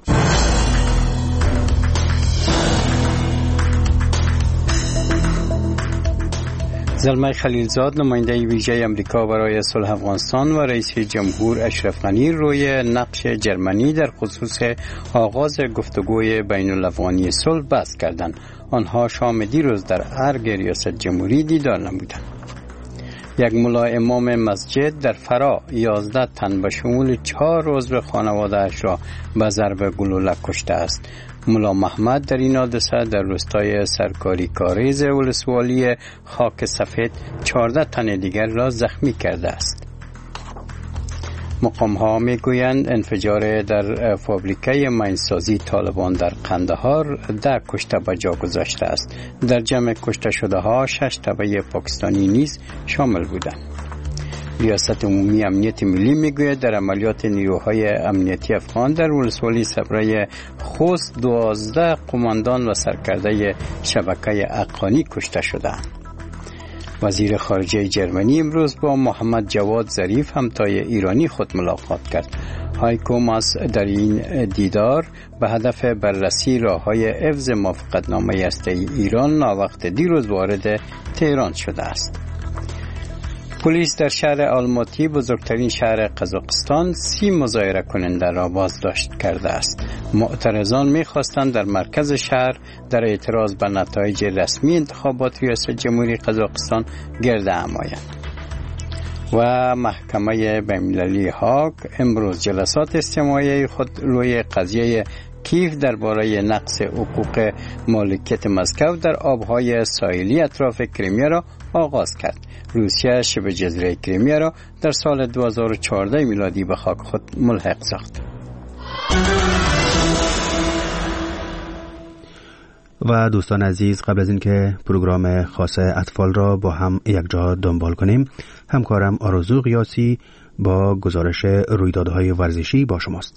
Speaker 2: زلمه خلیلزاد، نماینده ویژه امریکا برای صلح افغانستان و رئیس جمهور اشرف غنی روی نقش جرمنی در خصوص آغاز گفتگوی بین الافغانی صلح بحث کردند. آنها شام دیروز در ارگ ریاست جمهوری دیدار نمودند. یک ملا امام مسجد در فرا یازده تن به شمول چهار عضو خانواده‌اش را به ضرب گلوله کشته است. ملا محمد در این حادثه در روستای سرکاری کاریز ولسوالی خاک سفید چهارده تن دیگر را زخمی کرده است. مقام‌ها میگویند انفجار در فابریکه ماینسازی طالبان در قندهار ده کشته به جا گذاشته است. در جمع کشته شده ها شش تبع پاکستانی نیز شامل بودند. ریاست عمومی امنیت ملی میگوید در عملیات نیروهای امنیتی افغان در ولسوالی صبره خوست دوازده قماندان و سرکرده شبکه اقانی کشته شدند. وزیر خارجه جرمنی امروز با محمد جواد ظریف همتای ایرانی خود ملاقات کرد. هایکو ماس در این دیدار به هدف بررسی راه‌های حفظ موافقتنامه هسته‌ای ایران ناوقت دیروز وارد تهران شده است. پلیس در شهر آلماتی، بزرگترین شهر قزاقستان، سی مظاهره کننده را بازداشت کرده است. معترضان می‌خواستند در مرکز شهر در اعتراض به نتایج رسمی انتخابات ریاست جمهوری قزاقستان گرد هم آیند. و محکمه بین‌المللی هاگ امروز جلسات استماعی خود روی قضیه کیف درباره نقض حقوق مالکیت مسکو در آبهای ساحلی اطراف کریمیا را آغاز کرد. روسیه شبه جزیره کریمیا را در سال دو هزار و چهارده میلادی به خاک خود ملحق ساخت.
Speaker 1: و دوستان عزیز، قبل از اینکه پروگرام خاص اطفال را با هم یک جا دنبال کنیم، همکارم آرزو قیاسی با گزارش رویدادهای ورزشی با شماست.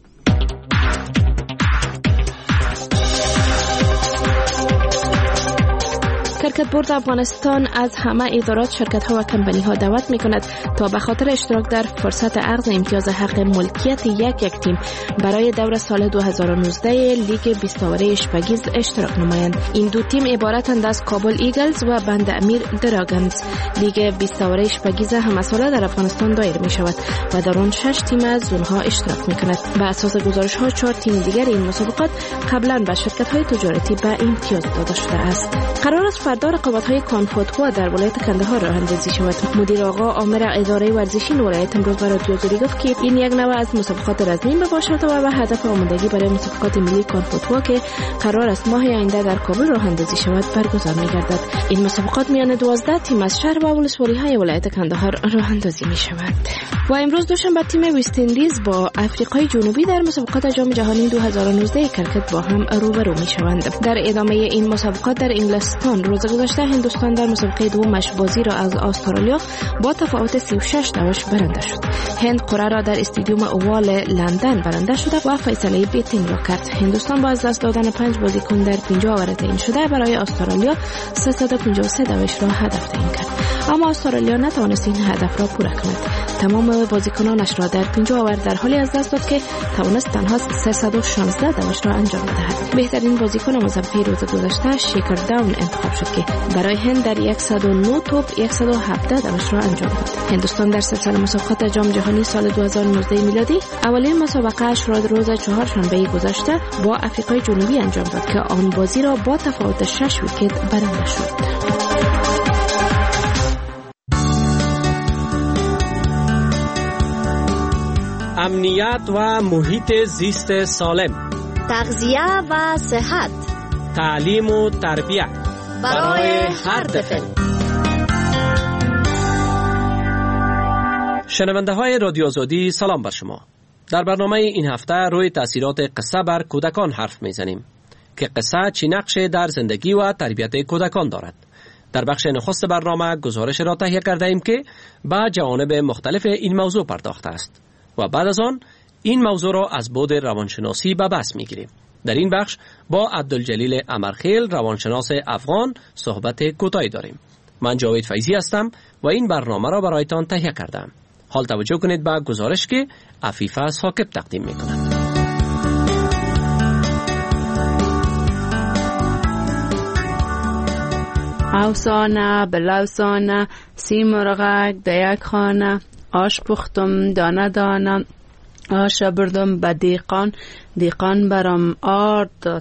Speaker 6: شرکت بورد افغانستان از همه ادارات، شرکت‌ها و کمپانی‌ها دعوت می‌کند تا به خاطر اشتراک در فرصت عرض امتیاز حق ملکیت یک یک تیم برای دور سال دو هزار و نوزده لیگ بیست اوره شپگیز اشتراک نمایند. این دو تیم عبارتند از کابل ایگلز و بند امیر دراگنز. لیگ بیست اوره شپگیز همساله در افغانستان دایر می‌شود و در آن شش تیم از اونها اشتراک می‌کند. به اساس گزارش‌ها چهار تیم دیگر این مسابقات قبلا به شرکت‌های تجارتی به امتیاز داده شده است. قرار است فردا رقابت‌های کانفوتوا در ولایت کندهار راه اندازی شود. مدیر آقا عامر اداره ورزشی ولایت امروز به رادیو آزادی گفت که این یک نوع از مسابقات رزمی باشد و به هدف آمادگی برای مسابقات ملی کانفوتوا که قرار است ماه آینده در کابل راه اندازی شود برگزار می‌گردد. این مسابقات میان دوازده تیم از شهر و ولسوالی‌های ولایت کندهار راه اندازی می‌شود. و امروز دوشنبه تیم وست اندیز با آفریقای جنوبی در مسابقات جام جهانی دو هزار و نوزده کرکت با هم روبرو می‌شوند. در ادامه این مسابقات در انگلستان روز گذشته هندوستان در مسابقه دومش بازی را از استرالیا با تفاوت سی و شش داش برنده شد. هند قرعه را در استادیوم اوال لندن برنده شده و فیصله بیتینگ را کرد. هندوستان با از دست دادن پنج بازیکن در پنجاه اوور تعیین شده برای استرالیا سیصد و پنجاه و سه داش را هدف تعیین کرد، اما استرالیا نتوانست این هدف را پوره کند. تمام بازیکنانش را در پنجاه اوور در حالی از دست داد که توانست تنها سیصد و شانزده داش را انجام بدهد. بهترین بازیکن مسابقه روز گذشته شیکر داون انتخاب شد که برای هند در صد و نه توپ صد و هفده داش را انجام داد. هندوستان در سلسله مسابقات جام جهانی سال دو هزار و نوزده میلادی اولین مسابقه اش را روز چهارشنبه گذشته با آفریقای جنوبی انجام داد که آن بازی را با تفاوت شش ویکت برنده شد.
Speaker 3: امنیت و محیط زیست سالم،
Speaker 4: تغذیه و صحت،
Speaker 3: تعلیم و تربیت
Speaker 4: برای هر طفل.
Speaker 3: شنونده های رادیو آزادی سلام بر شما. در برنامه این هفته روی تاثیرات قصه بر کودکان حرف میزنیم که قصه چی نقشی در زندگی و تربیت کودکان دارد. در بخش نخست برنامه گزارش را تهیه کرده ایم که به جوانب مختلف این موضوع پرداخته است و بعد از آن این موضوع را از بعد روانشناسی به بحث میگیریم. در این بخش با عبدالجلیل امرخیل روانشناس افغان صحبت کوتاهی داریم. من جاوید فیضی هستم و این برنامه را برایتان تهیه کردم. حال توجه کنید به گزارش که عفیفه ثاقب تقدیم میکند.
Speaker 8: افسانه بلوسانه سی مرغک در یک خانه، آش پختم دانه دانه آش بردم به دیقان، دیقان برام آرد داد،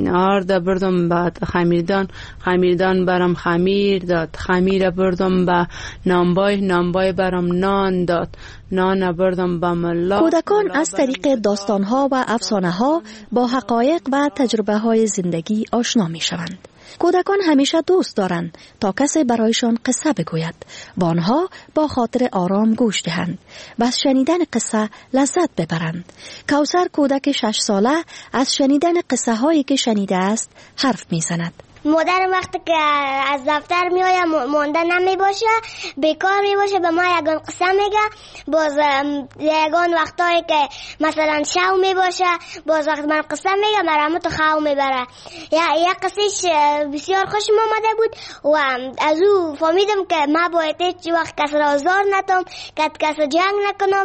Speaker 8: آرد بردم به خمیردان، خمیردان برام خمیر داد، خمیر بردم به نانبای، نانبای برام نان داد، نان بردم به ملا.
Speaker 10: کودکان از طریق داستانها و افسانه ها با حقایق و تجربه های زندگی آشنا می شوند. کودکان همیشه دوست دارند تا کسی برایشان قصه بگوید و آنها با خاطر آرام گوش دهند و از شنیدن قصه لذت ببرند. کوثر کودک شش ساله از شنیدن قصه هایی که شنیده است حرف می زند.
Speaker 24: مادر وقتی که از دفتر می آید مانده نمی باشه، بیکار می باشه، به ما یگان قصه میگه. باز یگان وقتایی که مثلا شو می باشه، باز وقت من قصه میگه مرامو تو خواهو میبره. یک قصهش بسیار خوشم آمده بود و از او فهمیدم که ما باید هیچ وقت کس را آزار نتم، کس جنگ نکنم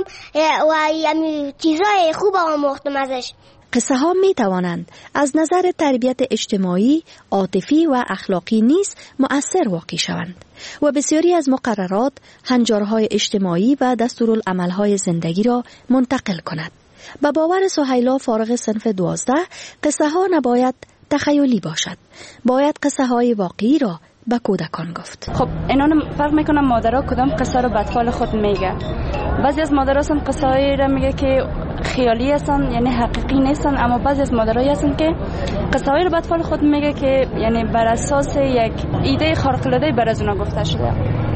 Speaker 24: و یعنی چیزای خوب آموختم ازش.
Speaker 10: قصه ها می توانند از نظر تربیت اجتماعی، عاطفی و اخلاقی نیز مؤثر واقع شوند و بسیاری از مقررات، هنجارهای اجتماعی و دستورالعملهای زندگی را منتقل کند. به باور سهیلا فارغ صنف دوازده، قصه ها نباید تخیلی باشد، باید قصه های واقعی را به کودکان گفت.
Speaker 25: خب اینا فرق میکنم مادرها کدام قصه رو به اطفال خود میگه. بعضی از مادرها هستن قصه هایی رو میگه که خیالی هستن، یعنی حقیقی نیستن، اما بعضی از مادرها هستن که قصه هایی رو به اطفال خود میگه که یعنی بر اساس یک ایده خارق العاده بر از اونا گفته شده.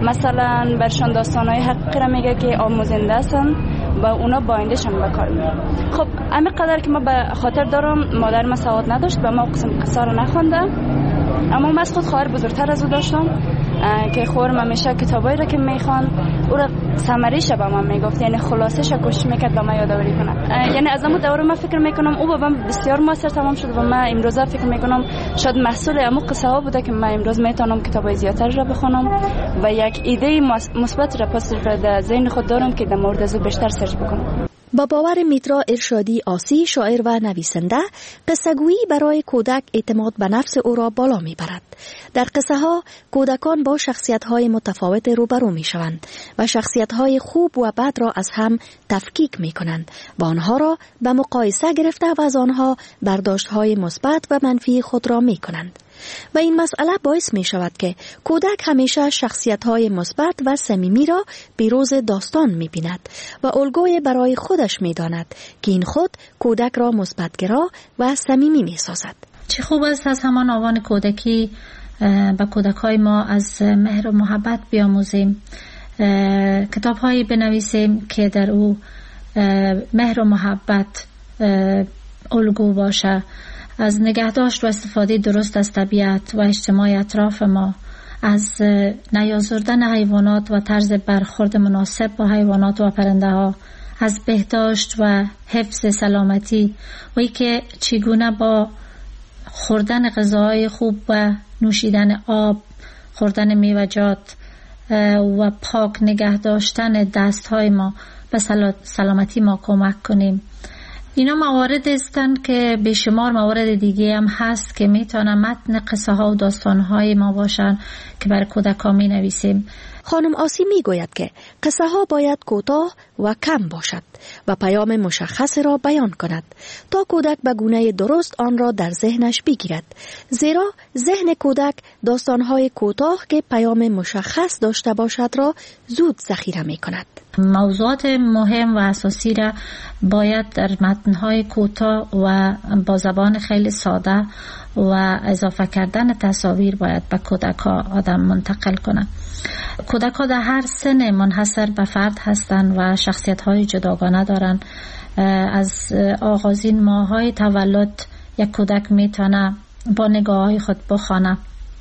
Speaker 25: مثلا برشان داستانهای حقیقی رو میگه که آموزنده هستن و اونا با آیندهشون به کار میبرن. خب همین قدر که ما به خاطر دارم مادر ما سواد نداشت و ما قسم قصه رو نخونده، اما من از خود خواهر بزرگتر از او داشتم که خواهرم همیشه کتابایی را که میخوان او را سمریش به من میگفت، یعنی خلاصش کوشش میکرد به من یادآوری کنه. یعنی از اون دوره من فکر میکنم او به من بسیار موثر تمام شد و من امروز فکر میکنم شاید محصول امو قصه ها بوده که من امروز میتونم کتابای زیادتر را بخونم و یک ایده مثبت را پس در ذهن خود دارم که در مورد از بیشتر سرچ بکنم.
Speaker 10: با باور میترا ارشادی آسی، شاعر و نویسنده، قصه‌گویی برای کودک اعتماد به نفس او را بالا میبرد. در قصه ها کودکان با شخصیت های متفاوت روبرو می شوند و شخصیت های خوب و بد را از هم تفکیک می کنند و آنها را به مقایسه گرفته و از آنها برداشت های مثبت و منفی خود را می کنند. و این مسئله باعث می شود که کودک همیشه شخصیت های مثبت و صمیمی را بروز داستان می بیند و الگوی برای خودش می داند که این خود کودک را مثبتگرا و صمیمی می سازد.
Speaker 26: چه خوب است از همان آوان کودکی به کودک های ما از مهر و محبت بیاموزیم، کتاب هایی بنویسیم که در او مهر و محبت الگو باشه، از نگهداشت و استفاده درست از طبیعت و اجتماع اطراف ما، از نیازردن حیوانات و طرز برخورد مناسب با حیوانات و پرنده ها، از بهداشت و حفظ سلامتی و اینکه چگونه با خوردن غذاهای خوب و نوشیدن آب، خوردن میوه‌جات و پاک نگه داشتن دستهای ما به سلامتی ما کمک کنیم. اینا موارد هستند که به شمار موارد دیگه هم هست که میتونه متن قصه ها و داستان های ما باشن که برای کودکان می نویسیم.
Speaker 10: خانم آسی می گوید که قصه ها باید کوتاه و کم باشد و پیام مشخص را بیان کند تا کودک به گونه درست آن را در ذهنش بگیرد، زیرا ذهن کودک داستان های کوتاه که پیام مشخص داشته باشد را زود ذخیره می کند.
Speaker 26: موضوعات مهم و اساسی را باید در متن‌های کوتاه و با زبان خیلی ساده و اضافه کردن تصاویر باید به کودک‌ها آدم منتقل کنه. کودک‌ها در هر سن منحصر به فرد هستند و شخصیت‌های جداگانه دارند. از آغازین ماه‌های تولد یک کودک میتونه با نگاه‌های خود بخوانه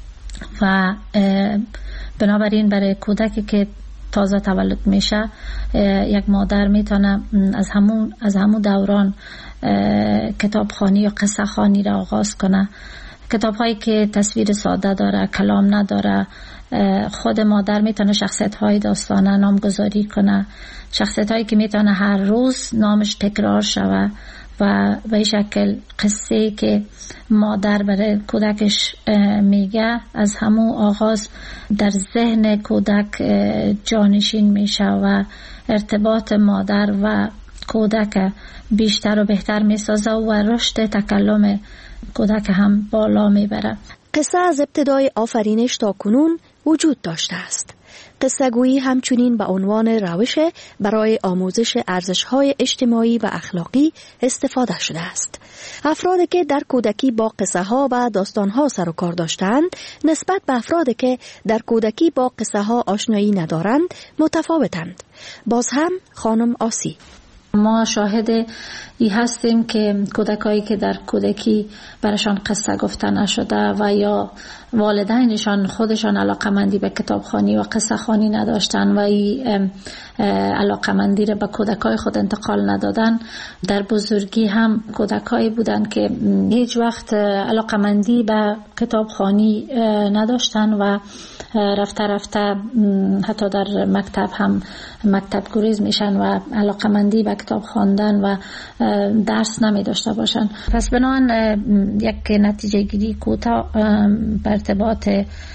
Speaker 26: و بنابراین برای کودکی که تازه تولد میشه یک مادر میتونه از همون از همون دوران کتابخوانی یا قصه خوانی را آغاز کنه. کتاب هایی که تصویر ساده داره، کلام نداره، خود مادر میتونه شخصیت های داستانه نامگذاری کنه، شخصیت هایی که میتونه هر روز نامش تکرار شوه و به این شکل قصه که مادر برای کودکش میگه از همون آغاز در ذهن کودک جانشین میشه و ارتباط مادر و کودک بیشتر و بهتر میسازه و رشد تکلم کودک هم بالا میبره.
Speaker 10: قصه از ابتدای آفرینش تا کنون وجود داشته است. قصه گویی همچنین به عنوان روش برای آموزش ارزش‌های اجتماعی و اخلاقی استفاده شده است. افرادی که در کودکی با قصه ها و داستان ها سر و کار داشتند نسبت به افرادی که در کودکی با قصه ها آشنایی ندارند متفاوتند. باز هم خانم آسی:
Speaker 26: ما شاهد ای هستیم که کودکایی که در کودکی برشان قصه گفته نشده و یا والدینشان خودشان علاقمندی به کتابخوانی و قصه خوانی نداشتن و این علاقمندی را به کودکای خود انتقال ندادن، در بزرگی هم کودکایی بودن که هیچ وقت علاقمندی به کتابخوانی نداشتن و رفته رفته حتی در مکتب هم مکتب گریز میشن و علاقمندی به کتاب خواندن و درس نمی داشته باشن. پس بنابراین یک نتیجه گیری کوتاه بر ارتباط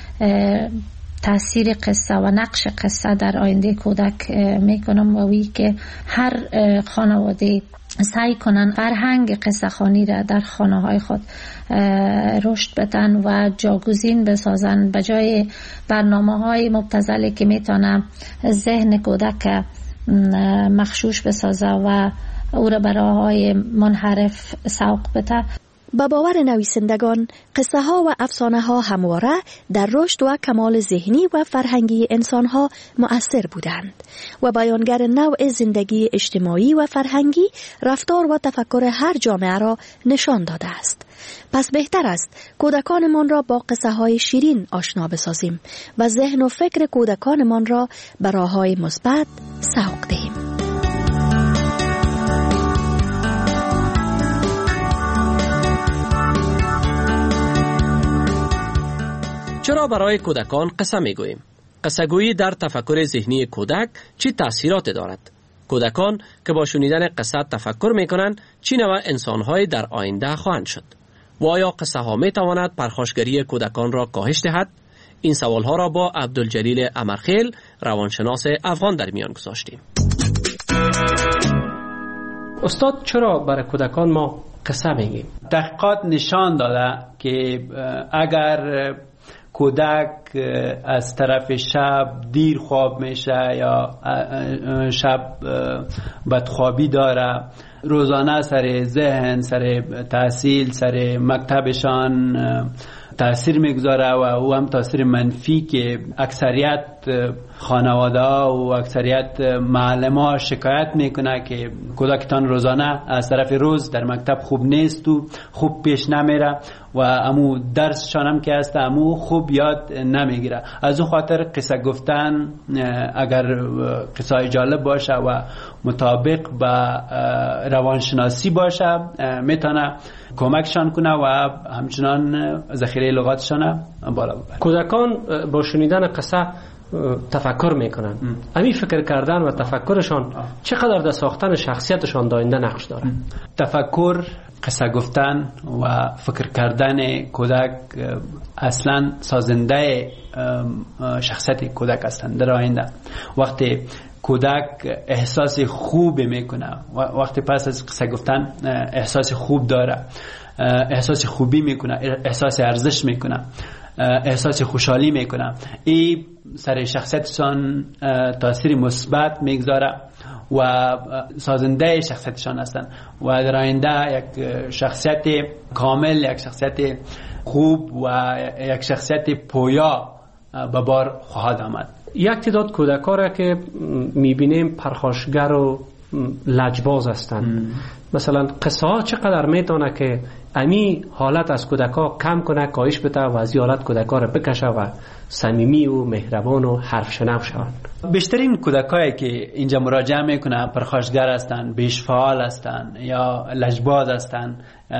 Speaker 26: تاثیر قصه و نقش قصه در آینده کودک میکنم و وی که هر خانواده سعی کنن فرهنگ قصه خوانی را در خانه های خود رشد بدن و جاگزین بسازن به جای برنامه های مبتذلی که میتونه ذهن کودک مخشوش بسازه و او را به راه‌های منحرف سوق بده.
Speaker 10: با باور نویسندگان قصه ها و افسانه ها همواره در رشد و کمال ذهنی و فرهنگی انسان ها مؤثر بودند و بیانگر نوع زندگی اجتماعی و فرهنگی، رفتار و تفکر هر جامعه را نشان داده است. پس بهتر است کودکانمان را با قصه های شیرین آشنا بسازیم و ذهن و فکر کودکانمان را به راه‌های مثبت سوق دهیم.
Speaker 3: چرا برای کودکان قصه میگوییم؟ قصه گویی در تفکر ذهنی کودک چی تأثیرات دارد؟ کودکان که با شنیدن قصه تفکر میکنند چی نوع انسان‌های در آینده خواهند شد؟ و آیا قصه ها می تواند پرخاشگری کودکان را کاهش دهد؟ این سوال ها را با عبدالجلیل امرخیل، روانشناس افغان، در میان گذاشتیم.
Speaker 5: استاد، چرا برای کودکان ما قصه میگیم؟
Speaker 2: تحقیقات نشان داده که اگر کودک از طرف شب دیر خواب میشه یا شب بدخوابی داره، روزانه سر ذهن، سر تحصیل، سر مکتبشان تاثیر میگذاره و او هم تاثیر منفی که اکثریت خانواده و اکثریت معلم ها شکایت میکنه که کودکتان روزانه از طرف روز در مکتب خوب نیست و خوب پیش نمیره و امو درسشان هم که هست امو خوب یاد نمیگیره. از اون خاطر قصه گفتن اگر قصه جالب باشه و مطابق با روانشناسی باشه میتونه کمکشان کنه و همچنان ذخیره لغاتشان بالا ببره.
Speaker 5: کودکان با شنیدن قصه تفکر میکنن. همین فکر کردن و تفکرشان چقدر در ساختن شخصیتشان داینده نقش داره؟
Speaker 2: تفکر، قصه گفتن و فکر کردن کودک اصلا سازنده شخصیت کودک هستند در آینده. وقتی کودک احساس خوب میکنه، وقتی پس از قصه گفتن احساس خوب داره، احساس خوبی میکنه، احساس ارزش میکنه، احساس خوشحالی میکنه، این سر شخصیتشان تاثیر مثبت میگذاره و سازنده شخصیتشان هستند و در آینده یک شخصیت کامل، یک شخصیت خوب و یک شخصیت پویا به بار خواهد آمد.
Speaker 5: یک تعداد کودک‌ها را که میبینیم پرخاشگر و لجباز هستند، مثلا قصه ها چقدر میتونه که امی حالت از کودک‌ها کم کنه، کاهش بده و از حالت کودک‌ها را بکشه و صمیمی و مهربان و حرف شنو شوند؟
Speaker 2: بیشترین کودکایی که اینجا مراجعه میکنن پرخاشگر هستند، بیش فعال هستند یا لجباز هستند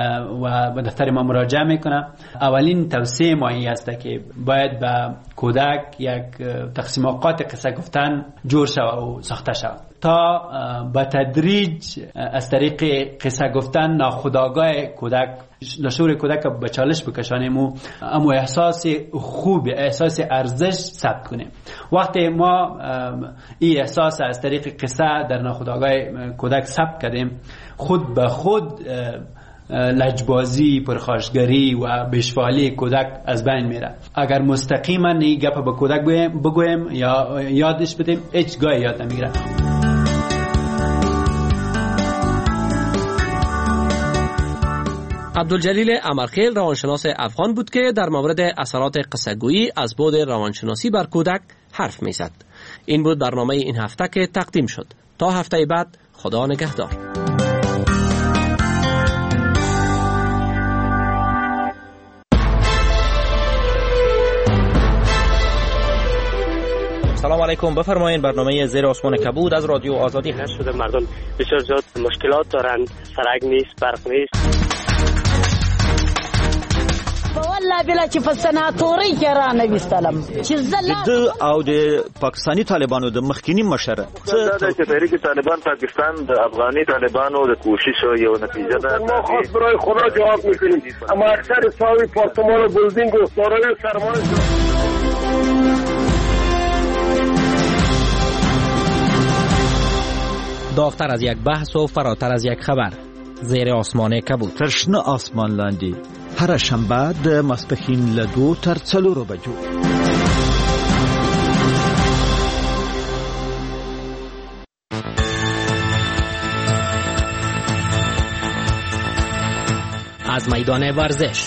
Speaker 2: و به دفتر ما مراجعه میکنن. اولین توصیه ما این است که باید به کودک یک تقسیم اوقات قصه گفتن جور شود و ساخته شود تا به تدریج از طریق قصه گفتن ناخودآگاه کودک، لشور کودک به چالش بکشانیم و امو احساس خوب، احساس ارزش ثبت کنیم. وقتی ما این احساس از طریق قصه در ناخودآگاه کودک ثبت کردیم، خود به خود لجبازی، پرخاشگری و بیشفعالی کودک از بین میره. اگر مستقیما این گپ به کودک بگویم یا یادش بدیم، هیچ گاهی یاد نمیگیره.
Speaker 3: عبدالجلیل امرخیل روانشناس افغان بود که در مورد اثرات قصه‌گویی از بعد روانشناسی بر کودک حرف میزد. این بود برنامه این هفته که تقدیم شد. تا هفته بعد، خدا نگهدار.
Speaker 15: سلام علیکم، بفرمایید. برنامه زیر آسمان کبود از رادیو آزادی
Speaker 9: هست. شده مردم بسیار زیاد مشکلات دارند، سرک نیست، برق نیست.
Speaker 11: والله بلا چې په سناتوري کې را نویستلم چې زله
Speaker 13: د او د پاکستانی طالبانو د مخکینی مشره
Speaker 14: دا چې تحریک طالبان پاکستان د افغاني طالبانو د کوشش یو نتیجه ده.
Speaker 16: ما خاص برای خدا جواب میکنیم، اما اکثر ساوی پارتمان و بلدینگ و سارای سرمایه
Speaker 15: داغتر از یک بحث و فراتر از یک خبر، زیر آسمان کبود.
Speaker 13: ترشنه آسمان لاندی هر شنبه د ماسپښین له دو تر څلورو بجو.
Speaker 15: از میدان ورزش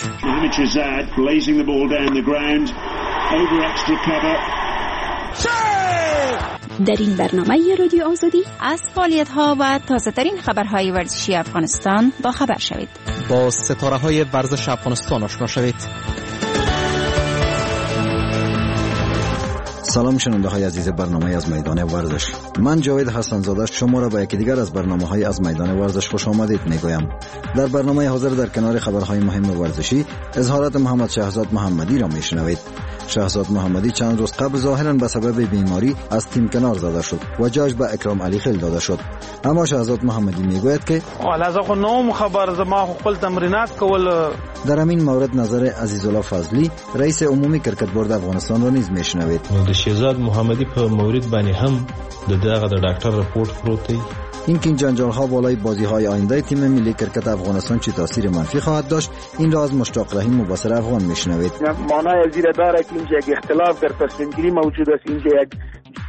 Speaker 10: در این برنامه رادیو آزادی از فعالیت‌ها و تازه‌ترین خبرهای ورزشی افغانستان با خبر شوید.
Speaker 15: با ستاره‌های ورزش افغانستان آشنا شوید.
Speaker 7: سلام شنونده های عزیز برنامه از میدان ورزش. من جاوید حسن زاده شما را به یکی دیگر از برنامه های از میدان ورزش خوش آمدید میگویم. در برنامه حاضر در کنار خبرهای مهم ورزشی اظهارات محمد شهزاد محمدی را میشنوید. شهزاد محمدی چند روز قبل ظاهرا به سبب بیماری از تیم کنار زده شد و جاش به اکرام علی خیل داده شد. اما شهزاد محمدی میگوید که
Speaker 17: ولازم خو نو خبر زما خپل تمرینات کول.
Speaker 7: در همین مورد نظر عزیزالله فضلی رئیس عمومی کرکټ بورد افغانستان را نیز میشنوید.
Speaker 27: د شهزاد محمدی په مورد باندې هم د دغه د ډاکټر رپورت پروت دی.
Speaker 7: این که این جنجال ها بالای بازی های آینده تیم ملی کرکت افغانستان چه تاثیر منفی خواهد داشت، این را از مشتاق رحیم مبصر افغان میشنوید.
Speaker 16: معنای زیر داره که اینجا یک اختلاف در تصمیم گیری موجود است، اینجا یک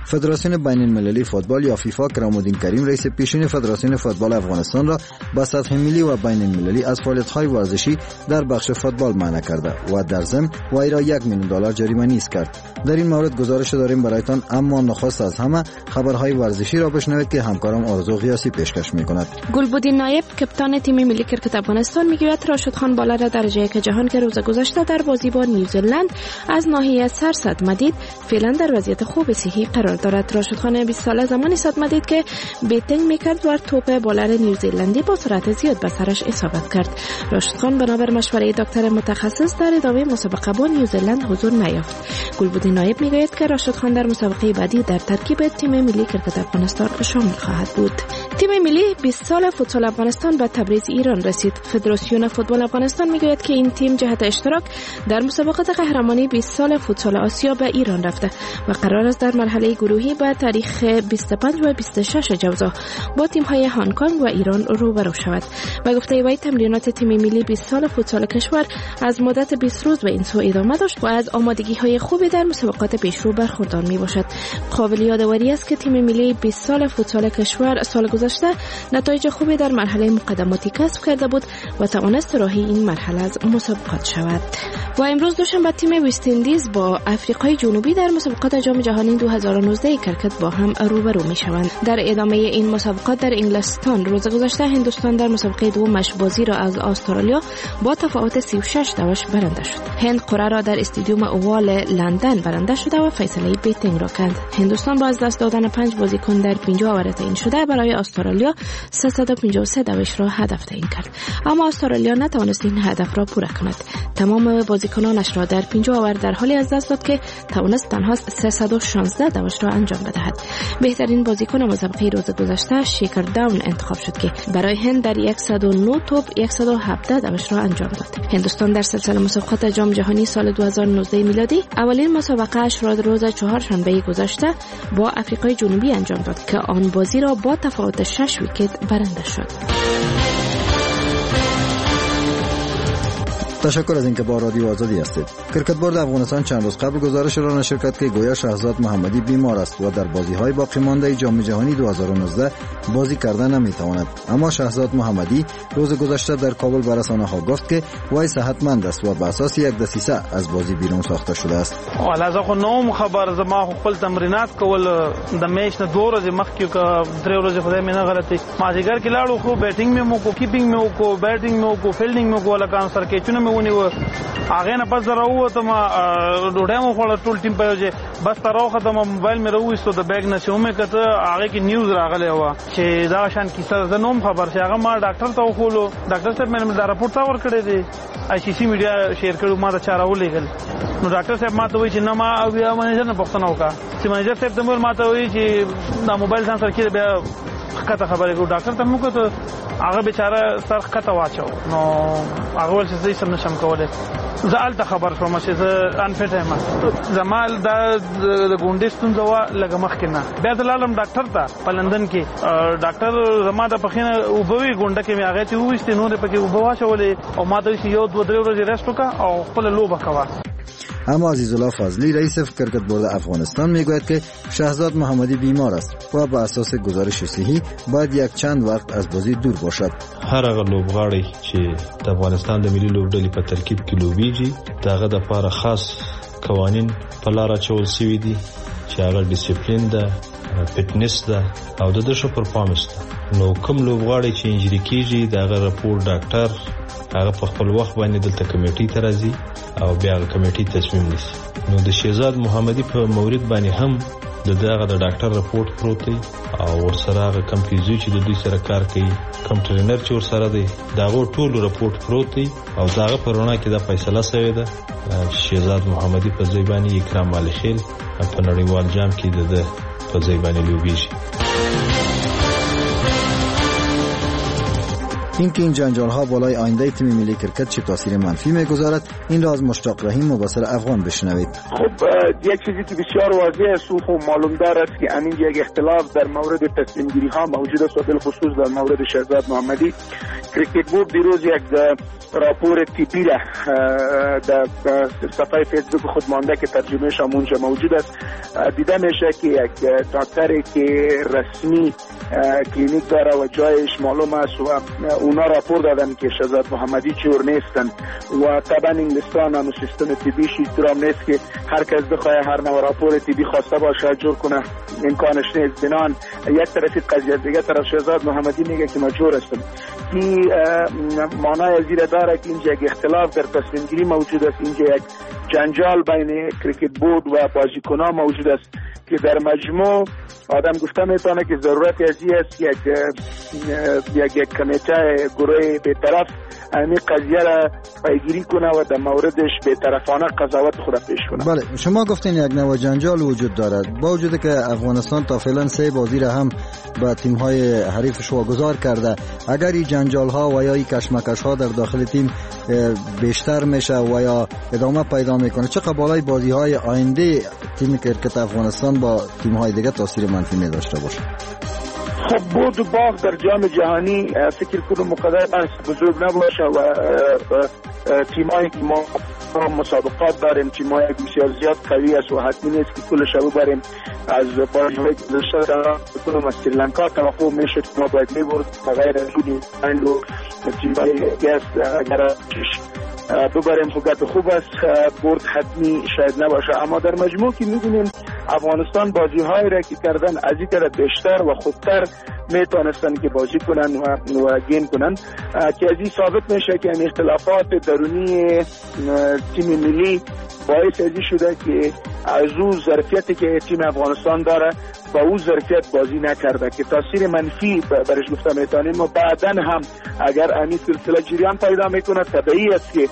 Speaker 7: فدراسیون بین المللی فوتبال یا فیفا کرامالدین کریم رئیس پیشین فدراسیون فوتبال افغانستان را به سطح ملی و بین المللی از فعالیت‌های ورزشی در بخش فوتبال منع کرده و در ضمن وی را یک میلیون دلار جریمه نیز کرد. در این مورد گزارش داریم برایتان، اما نخست از همه خبرهای ورزشی را بشنوید که همکارم آرزو غیاسی پیشکش می‌کند.
Speaker 6: گلبدین نایب کپتان تیم ملی کرکت افغانستان میگوید راشد خان بالر درجه یک جهان که روز گذشته در بازی با نیوزلند از ناحیه سر صدمه دید فعلا در وضعیت خوب صحی قرار دارد. راشد خان بیست ساله زمانی صدمه دید که بیتینگ میکرد و توپ بالر نیوزلندی با سرعت زیاد به سرش اصابت کرد. راشد خان بنابر مشوره دکتر متخصص در ادامه مسابقه با نیوزلند حضور نیافت. گلبدین نایب میگوید که راشد خان در مسابقه بعدی در ترکیب تیم ملی کرکت افغانستان شامل خواهد بود. تیم ملی بیست سال فوتبال افغانستان به تبریز ایران رسید. فدراسیون فوتبال افغانستان میگوید که این تیم جهت اشتراک در مسابقات قهرمانی بیست سال فوتبال آسیا به ایران رفته و قرار است در مرحله گروهی به تاریخ بیست و پنج و بیست و شش جوزا با تیم‌های هنگ کنگ و ایران روبرو شود. به گفته وی تمرینات تیم ملی بیست سال فوتبال کشور از مدت بیست روز به این سو ادامه داشت و از آمادگی‌های خوبی در مسابقات پیشرو برخوردار میباشد. قابل یادآوری است که تیم ملی بیست سال فوتبال کشور سال گذشته نتایج خوبی در مرحله مقدماتی کسب کرده بود و توانست راهی این مرحله از مسابقات شود. و امروز دوشنبه تیم وست اندیز با آفریقای جنوبی در مسابقات جام جهانی دو هزار و نوزده کرکت با هم روبرو میشوند. در ادامه این مسابقات در انگلستان روز گذشته هندوستان در مسابقه دومش بازی را از استرالیا با تفاوت سی و شش دوش برنده شد. هند قرعه را در استادیوم اوال لندن برنده شده و فیصله بیتینگ را کرد. هندوستان با از دست دادن پنج بازیکن در پنجاه اوور تعیین شده برای استرالیا سیصد و پنجاه و سه دوش را هدف تعیین کرد، اما استرالیا نتوانست این هدف را پوره کند. تمام بازیکنانش را در پنجاه اوور در حالی از دست داد که توانست تنها سیصد و شانزده دوش را انجام بدهد. بهترین بازیکن مسابقه روز گذشته شیکر داون انتخاب شد که برای هند در صد و نه توپ صد و هفده دوش را انجام داد. هندوستان در سلسله مسابقات جام جهانی سال دو هزار و نوزده میلادی اولین مسابقه اش را روز چهارشنبه گذشته با آفریقای جنوبی انجام داد که آن بازی را با تفاوت شش ویکت برنده شد.
Speaker 7: تشکر از اینکه با رادیو آزادی هستید. کرکت بورد افغانستان چند روز قبل گزارش را نشر کرد که گویا شهزاد محمدی بیمار است و در بازی‌های باقی مانده جام جهانی دو هزار و نوزده بازی کردن نمی‌تواند. اما شهزاد محمدی روز گذشته در کابل به رسانه‌ها گفت که وی صحتمند است و به اساس یک دسیسه از بازی بیرون ساخته شده است.
Speaker 17: والا زه خو نوم خبر زما خپل تمرینات کول د میچ نه دوه ورځې مخکې کا درې ورځې خدای مې نه غلطي مازیګر کې لاړو خو بیټینګ مې مو کو کیپینګ مې کو بیټینګ مې کو فیلډینګ مې کو لکه سر کې چونه مې ونیو هغه نه پس راوته ما ډوډۍ مو خپل ټول ټیم په یوځه بس راوخه د موبایل مې راوېستو د بیگ نه شومه کته هغه کې نیوز راغلی و چې دا شان کیسه زه نوم خبر شي هغه ما ډاکټر ته وخولو ډاکټر صاحب مې دا راپورټ تا ور کړی دی آی سی سی میډیا شیر کړو ما دا چاره ولېګل نو ډاکټر صاحب ما ته وایي چې نه ما بیا منیجر نه پوښتنه وکړه چې منیجر صاحب ته ما ته وایي چې دا موبایل ځان سره کې بیا خطه خبره کو ډاکټر ته مو کته هغه بیچاره سر خطه واچو نو هغه ول چې سم نشم کولای زال ته خبر شوم چې زه انفټ یم زمال د ګونډې ستونزه وا لګ مخ کې نه بیا د لالم ډاکټر ته په لندن کې ډاکټر زما د پخینه وبوي ګونډه کې مې هغه ته وښتې نو په کې وبوا شولې او ما ته یو دوه درې ورځې ریسټ وکړه او خپل لوبه کوه.
Speaker 7: اما عزیزالله فضلی رئیس کرکت بورد افغانستان میگوید که شهزاد محمدی بیمار است و به اساس گزارش صحی باید یک چند وقت از بازی دور باشد.
Speaker 27: هر هغه لوبغاړی چې د افغانستان د ملي لوبډلې په ترکیب کې لوبیږي دغه د لپاره خاص قوانین په لار اچول شوي دي چې هغه ډیسپلین ده، فټنس ده او د دشو پرفارمنس ده. نو کوم لوبغاړی چې انجری کیږي دغه راپور ډاکټر هغه په خپل وخت باندې دلته کمیټې ته راځي او بیا هغه کمیټې تصمیم نیسي. نو د شهزاد محمدي په مورید باندې هم د دغه د ډاکټر رپورټ پروت دی او ورسره هغه کم فیزیو چې د دوی سره کار کوي کم ټرینر چې ورسره دی دغه ټول رپورټ پروت دی او دغه په رڼا کې دا فیصله شوې ده شهزاد محمدي په ځای باندې اکرام علي خیل په نړیوال جام کې د په ځای باندې لوبیږي.
Speaker 7: اینکه این جنجال ها بالای آینده تیم ملی کرکت چه تاثیر منفی میگذارد این را از مشتاق رحیم مبصر افغان بشنوید.
Speaker 12: خب یک چیزی که بسیار واضح است و معلوم دار است که همین یک اختلاف در مورد تصمیم گیری ها موجود است و بالخصوص در مورد شهزاد محمدی کریکت بورد دیروز یک راپور تیپی را در صفحه فیسبوک خود مانده که ترجمهش هم اونجا موجود است. دیده میشه که یک دکتری که رسمی کلینیک داره و جایش معلوم است و اونا راپور دادن که شهزاد محمدی چور نیستن و طبعا انگلستان هم سیستم تیبیش احترام نیست که هر کس بخواه هر نوع راپور تیبی خواسته باشه جور کنه، امکانش نیست. بنان یک طرفی قضیه دیگه طرف شهزاد محمدی میگه که ما جور هستم که معنای زیر داره که اینجا یک اختلاف در تصمیم گیری موجود است، اینجا یک جنجال بین کریکت بورد و بازیکنان موجود است که در مجموع آدم گفته میتونه که ضرورت ازی است یک یک یک کمیته گروه بی‌طرف این قضیه را پیگیری کنه و در موردش بی‌طرفانه قضاوت خود پیش کنه.
Speaker 7: بله، شما گفتین یک نوع جنجال وجود دارد با وجودی که افغانستان تا فعلا سه بازی را هم با تیم های حریفش واگذار کرده، اگر این جنجال ها و یا این کشمکش ها در داخل تیم بیشتر میشه و یا ادامه پیدا میکنه، چه قبالای بازی های آینده تیم کرکت افغانستان با تیم های دیگه تاثیر منفی می داشته باشه؟
Speaker 12: خب بود و باغ در جام جهانی فکر کنم مقدر است بزرگ نباشه و تیمایی که ما مسابقات داریم تیمایی بسیار زیاد قوی است و حتمی نیست که کل شبو بریم از بازی‌های گذشته کنم از سریلانکا توقع میشه که ما باید میبرد بغیر جوری اندو تیمایی است اگر ببریم فقط خوب است، برد حتمی شاید نباشه. اما در مجموع که می‌بینیم افغانستان بازی‌هایی را که کردن از این طرف بیشتر و خوبتر میتونستن که بازی کنن و, و گین کنن که از این ثابت میشه که این اختلافات درونی تیم ملی باعث ازی شده که از اون ظرفیتی که تیم افغانستان داره با اون ظرفیت بازی نکرده که تاثیر منفی برش گفته میتونیم و بعدن هم اگر امی سلسله جریان پیدا میکنه طبیعی است که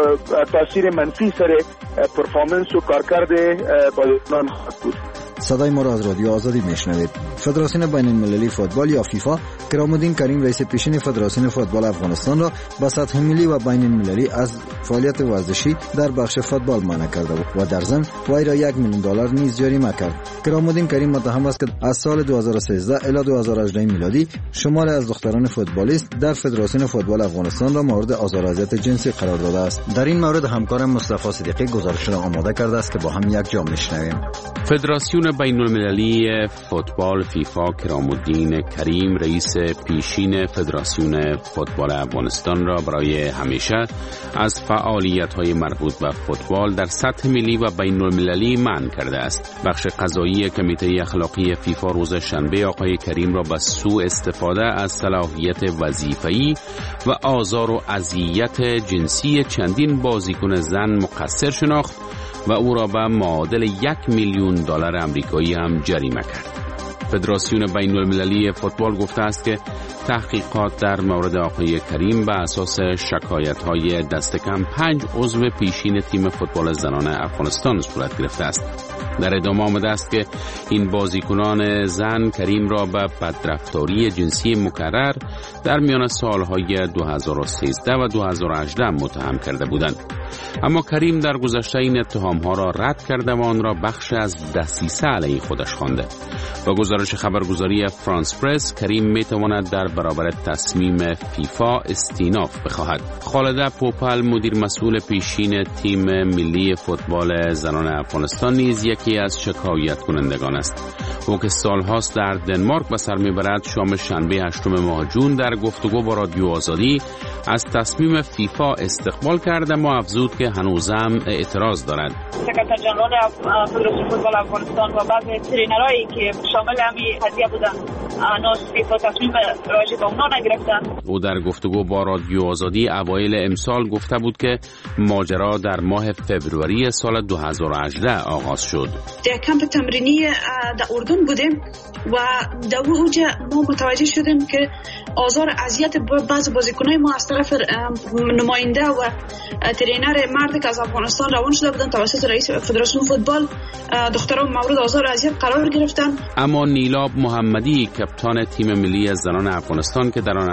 Speaker 12: تاثیر منفی سر پرفورمنس و کارکرد بازیکنان خواهد بود.
Speaker 7: صدای ما را از رادیو آزادی میشنوید. فدراسیون بین المللی فوتبال یا فیفا کرامالدین کریم رئیس پیشین فدراسیون فوتبال افغانستان را به سطح ملی و بین المللی از فعالیت ورزشی در بخش فوتبال منع کرده بود و در ضمن وی را یک میلیون دلار نیز جریمه کرد. کرامالدین کریم متهم است که از سال دو هزار و سیزده الی دو هزار و هجده میلادی شماری از دختران فوتبالیست در فدراسیون فوتبال افغانستان را مورد آزار و اذیت جنسی قرار داده است. در این مورد همکارم مصطفی صدیقی گزارش را آماده کرده است که با هم یک جا میشنویم.
Speaker 1: فدراسیون بین المللی فوتبال فیفا کرامالدین کریم رئیس پیشین فدراسیون فوتبال افغانستان را برای همیشه از فعالیت‌های مربوط به فوتبال در سطح ملی و بین المللی منع کرده است. بخش قضایی کمیته اخلاقی فیفا روز شنبه آقای کریم را به سوء استفاده از صلاحیت وظیفه‌ای و آزار و اذیت جنسی چندین بازیکن زن مقصر شناخت و او را به معادل یک میلیون دلار آمریکایی هم جریمه کرد. فدراسیون بین المللی فوتبال گفته است که تحقیقات در مورد آقای کریم به اساس شکایت‌های دست کم پنج عضو پیشین تیم فوتبال زنان افغانستان صورت گرفته است. در ادامه آمده است که این بازیکنان زن کریم را به بدرفتاری جنسی مکرر در میان سالهای دو هزار و سیزده و دو هزار و هجده متهم کرده بودند. اما کریم در گذشته این اتهام‌ها را رد کرده و آن را بخش از دسیسه علیه خودش خوانده. با گزارش خبرگزاری فرانس پرس کریم میتواند در برابر تصمیم فیفا استیناف بخواهد. خالده پوپل مدیر مسئول پیشین تیم ملی فوتبال زنان افغانستان نیز یکی از شکایت کنندگان است. او که سالهاست در دنمارک به سر میبرد شام شنبه هشتم ماه جون در گفتگو با رادیو آزادی از تصمیم فیفا استقبال کرده و افزود که هنوزم اعتراض دارد.
Speaker 18: سکرتر جنرال فدراسیون فوتبال افغانستان و بعضی ترینرایی که شامل همین قضیه بودن هنوز فیفا تصمیم راجع به اونا نگرفتن.
Speaker 1: او در گفتگو با رادیو آزادی اوایل امسال گفته بود که ماجرا در ماه فوریه سال دو هزار و هجده آغاز شد.
Speaker 19: در کمپ تمرینی در اردن بودیم و در اونجا ما متوجه شدیم که آزار اذیت بعضی بازیکنای ما از طرف نماینده و ترینر مرد که از افغانستان روان شده بودن توسط رئیس فدراسیون فوتبال دختران مورد آزار اذیت قرار گرفتن.
Speaker 1: اما نیلاب محمدی کپتان تیم ملی زنان افغانستان که در آن هنگام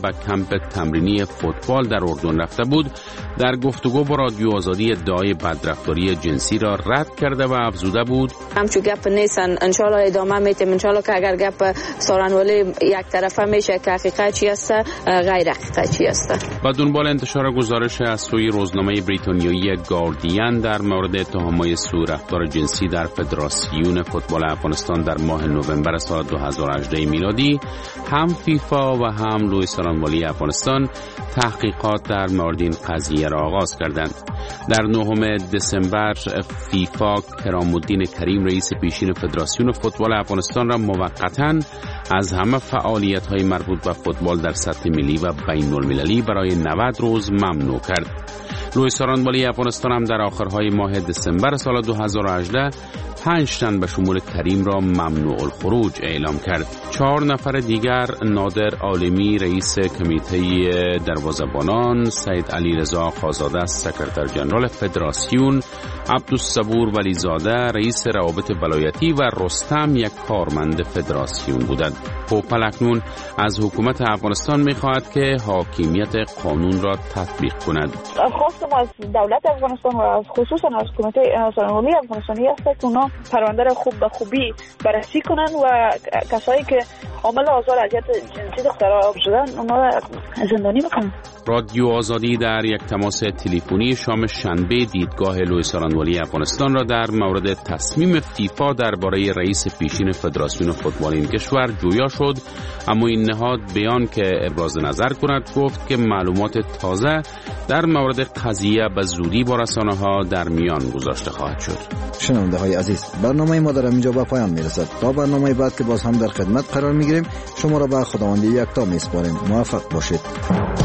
Speaker 1: به کمپ تمرینی فوتبال در اردن رفته بود، در گفتگو با رادیو آزادی ادعای بدرفتاری جنسی را رد کرده و افزوده بود
Speaker 4: همچو گپ نیستن، انشالله ادامه میتیم، انشالله که اگر گپ سارنوالی یک طرفه میشه که حقیقت چی است غیر حقیقت چی است.
Speaker 1: و دنبال انتشار گزارش از سوی روزنامه بریتانیایی گاردین در مورد اتهامات سوء رفتار جنسی در فدراسیون فوتبال افغانستان در ماه نوامبر سال دو هزار و هجده میلادی، هم فیفا و هم لوی سارنوالی افغانستان تحقیقات در مورد این قضیه را آغاز کردند. در نهم دسامبر فیفا کرام الدین کریم رئیس پیشین فدراسیون فوتبال افغانستان را موقتاً از همه فعالیت‌های مربوط به فوتبال در سطح ملی و بین المللی برای نود روز ممنوع کرد. لوی سارنوالی افغانستان هم در آخرهای ماه دسامبر سال دو هزار و هجده پنج تن به شمول کریم را ممنوع الخروج اعلام کرد. چهار نفر دیگر، نادر عالمی رئیس کمیته دروازه‌بانان، سید علیرضا خازاده سکرتر ژنرال فدراسیون، عبدالصبور ولیزاده رئیس روابط ولایتی و رستم یک کارمند فدراسیون بودند. پوپل اکنون از حکومت افغانستان می‌خواهد که حاکمیت قانون را تطبیق کند.
Speaker 18: خواست ما از دولت افغانستان و از خصوصا از کمیته سارنوالی افغانستانی است که اونا پرونده را خوب به خوبی بررسی کنن و کسایی که عامل آزار اذیت جنسی دخترها شدن اونا زندانی بکنن.
Speaker 1: رادیو آزادی در یک تماس تلفنی شام شنبه دیدگاه لوی سارنوالی افغانستان را در مورد تصمیم فیفا درباره رئیس پیشین فدراسیون فوتبال این کشور جویا شد، اما این نهاد بیان که ابراز نظر کند گفت که معلومات تازه در مورد قضیه به زودی با رسانه‌ها در میان گذاشته خواهد شد.
Speaker 7: شنونده های عزیز، برنامه ما در اینجا به پایان میرسد. تا برنامه بعد که باز هم در خدمت قرار میگیریم، شما را به خداوندی یکتا میسپاریم. موفق باشید.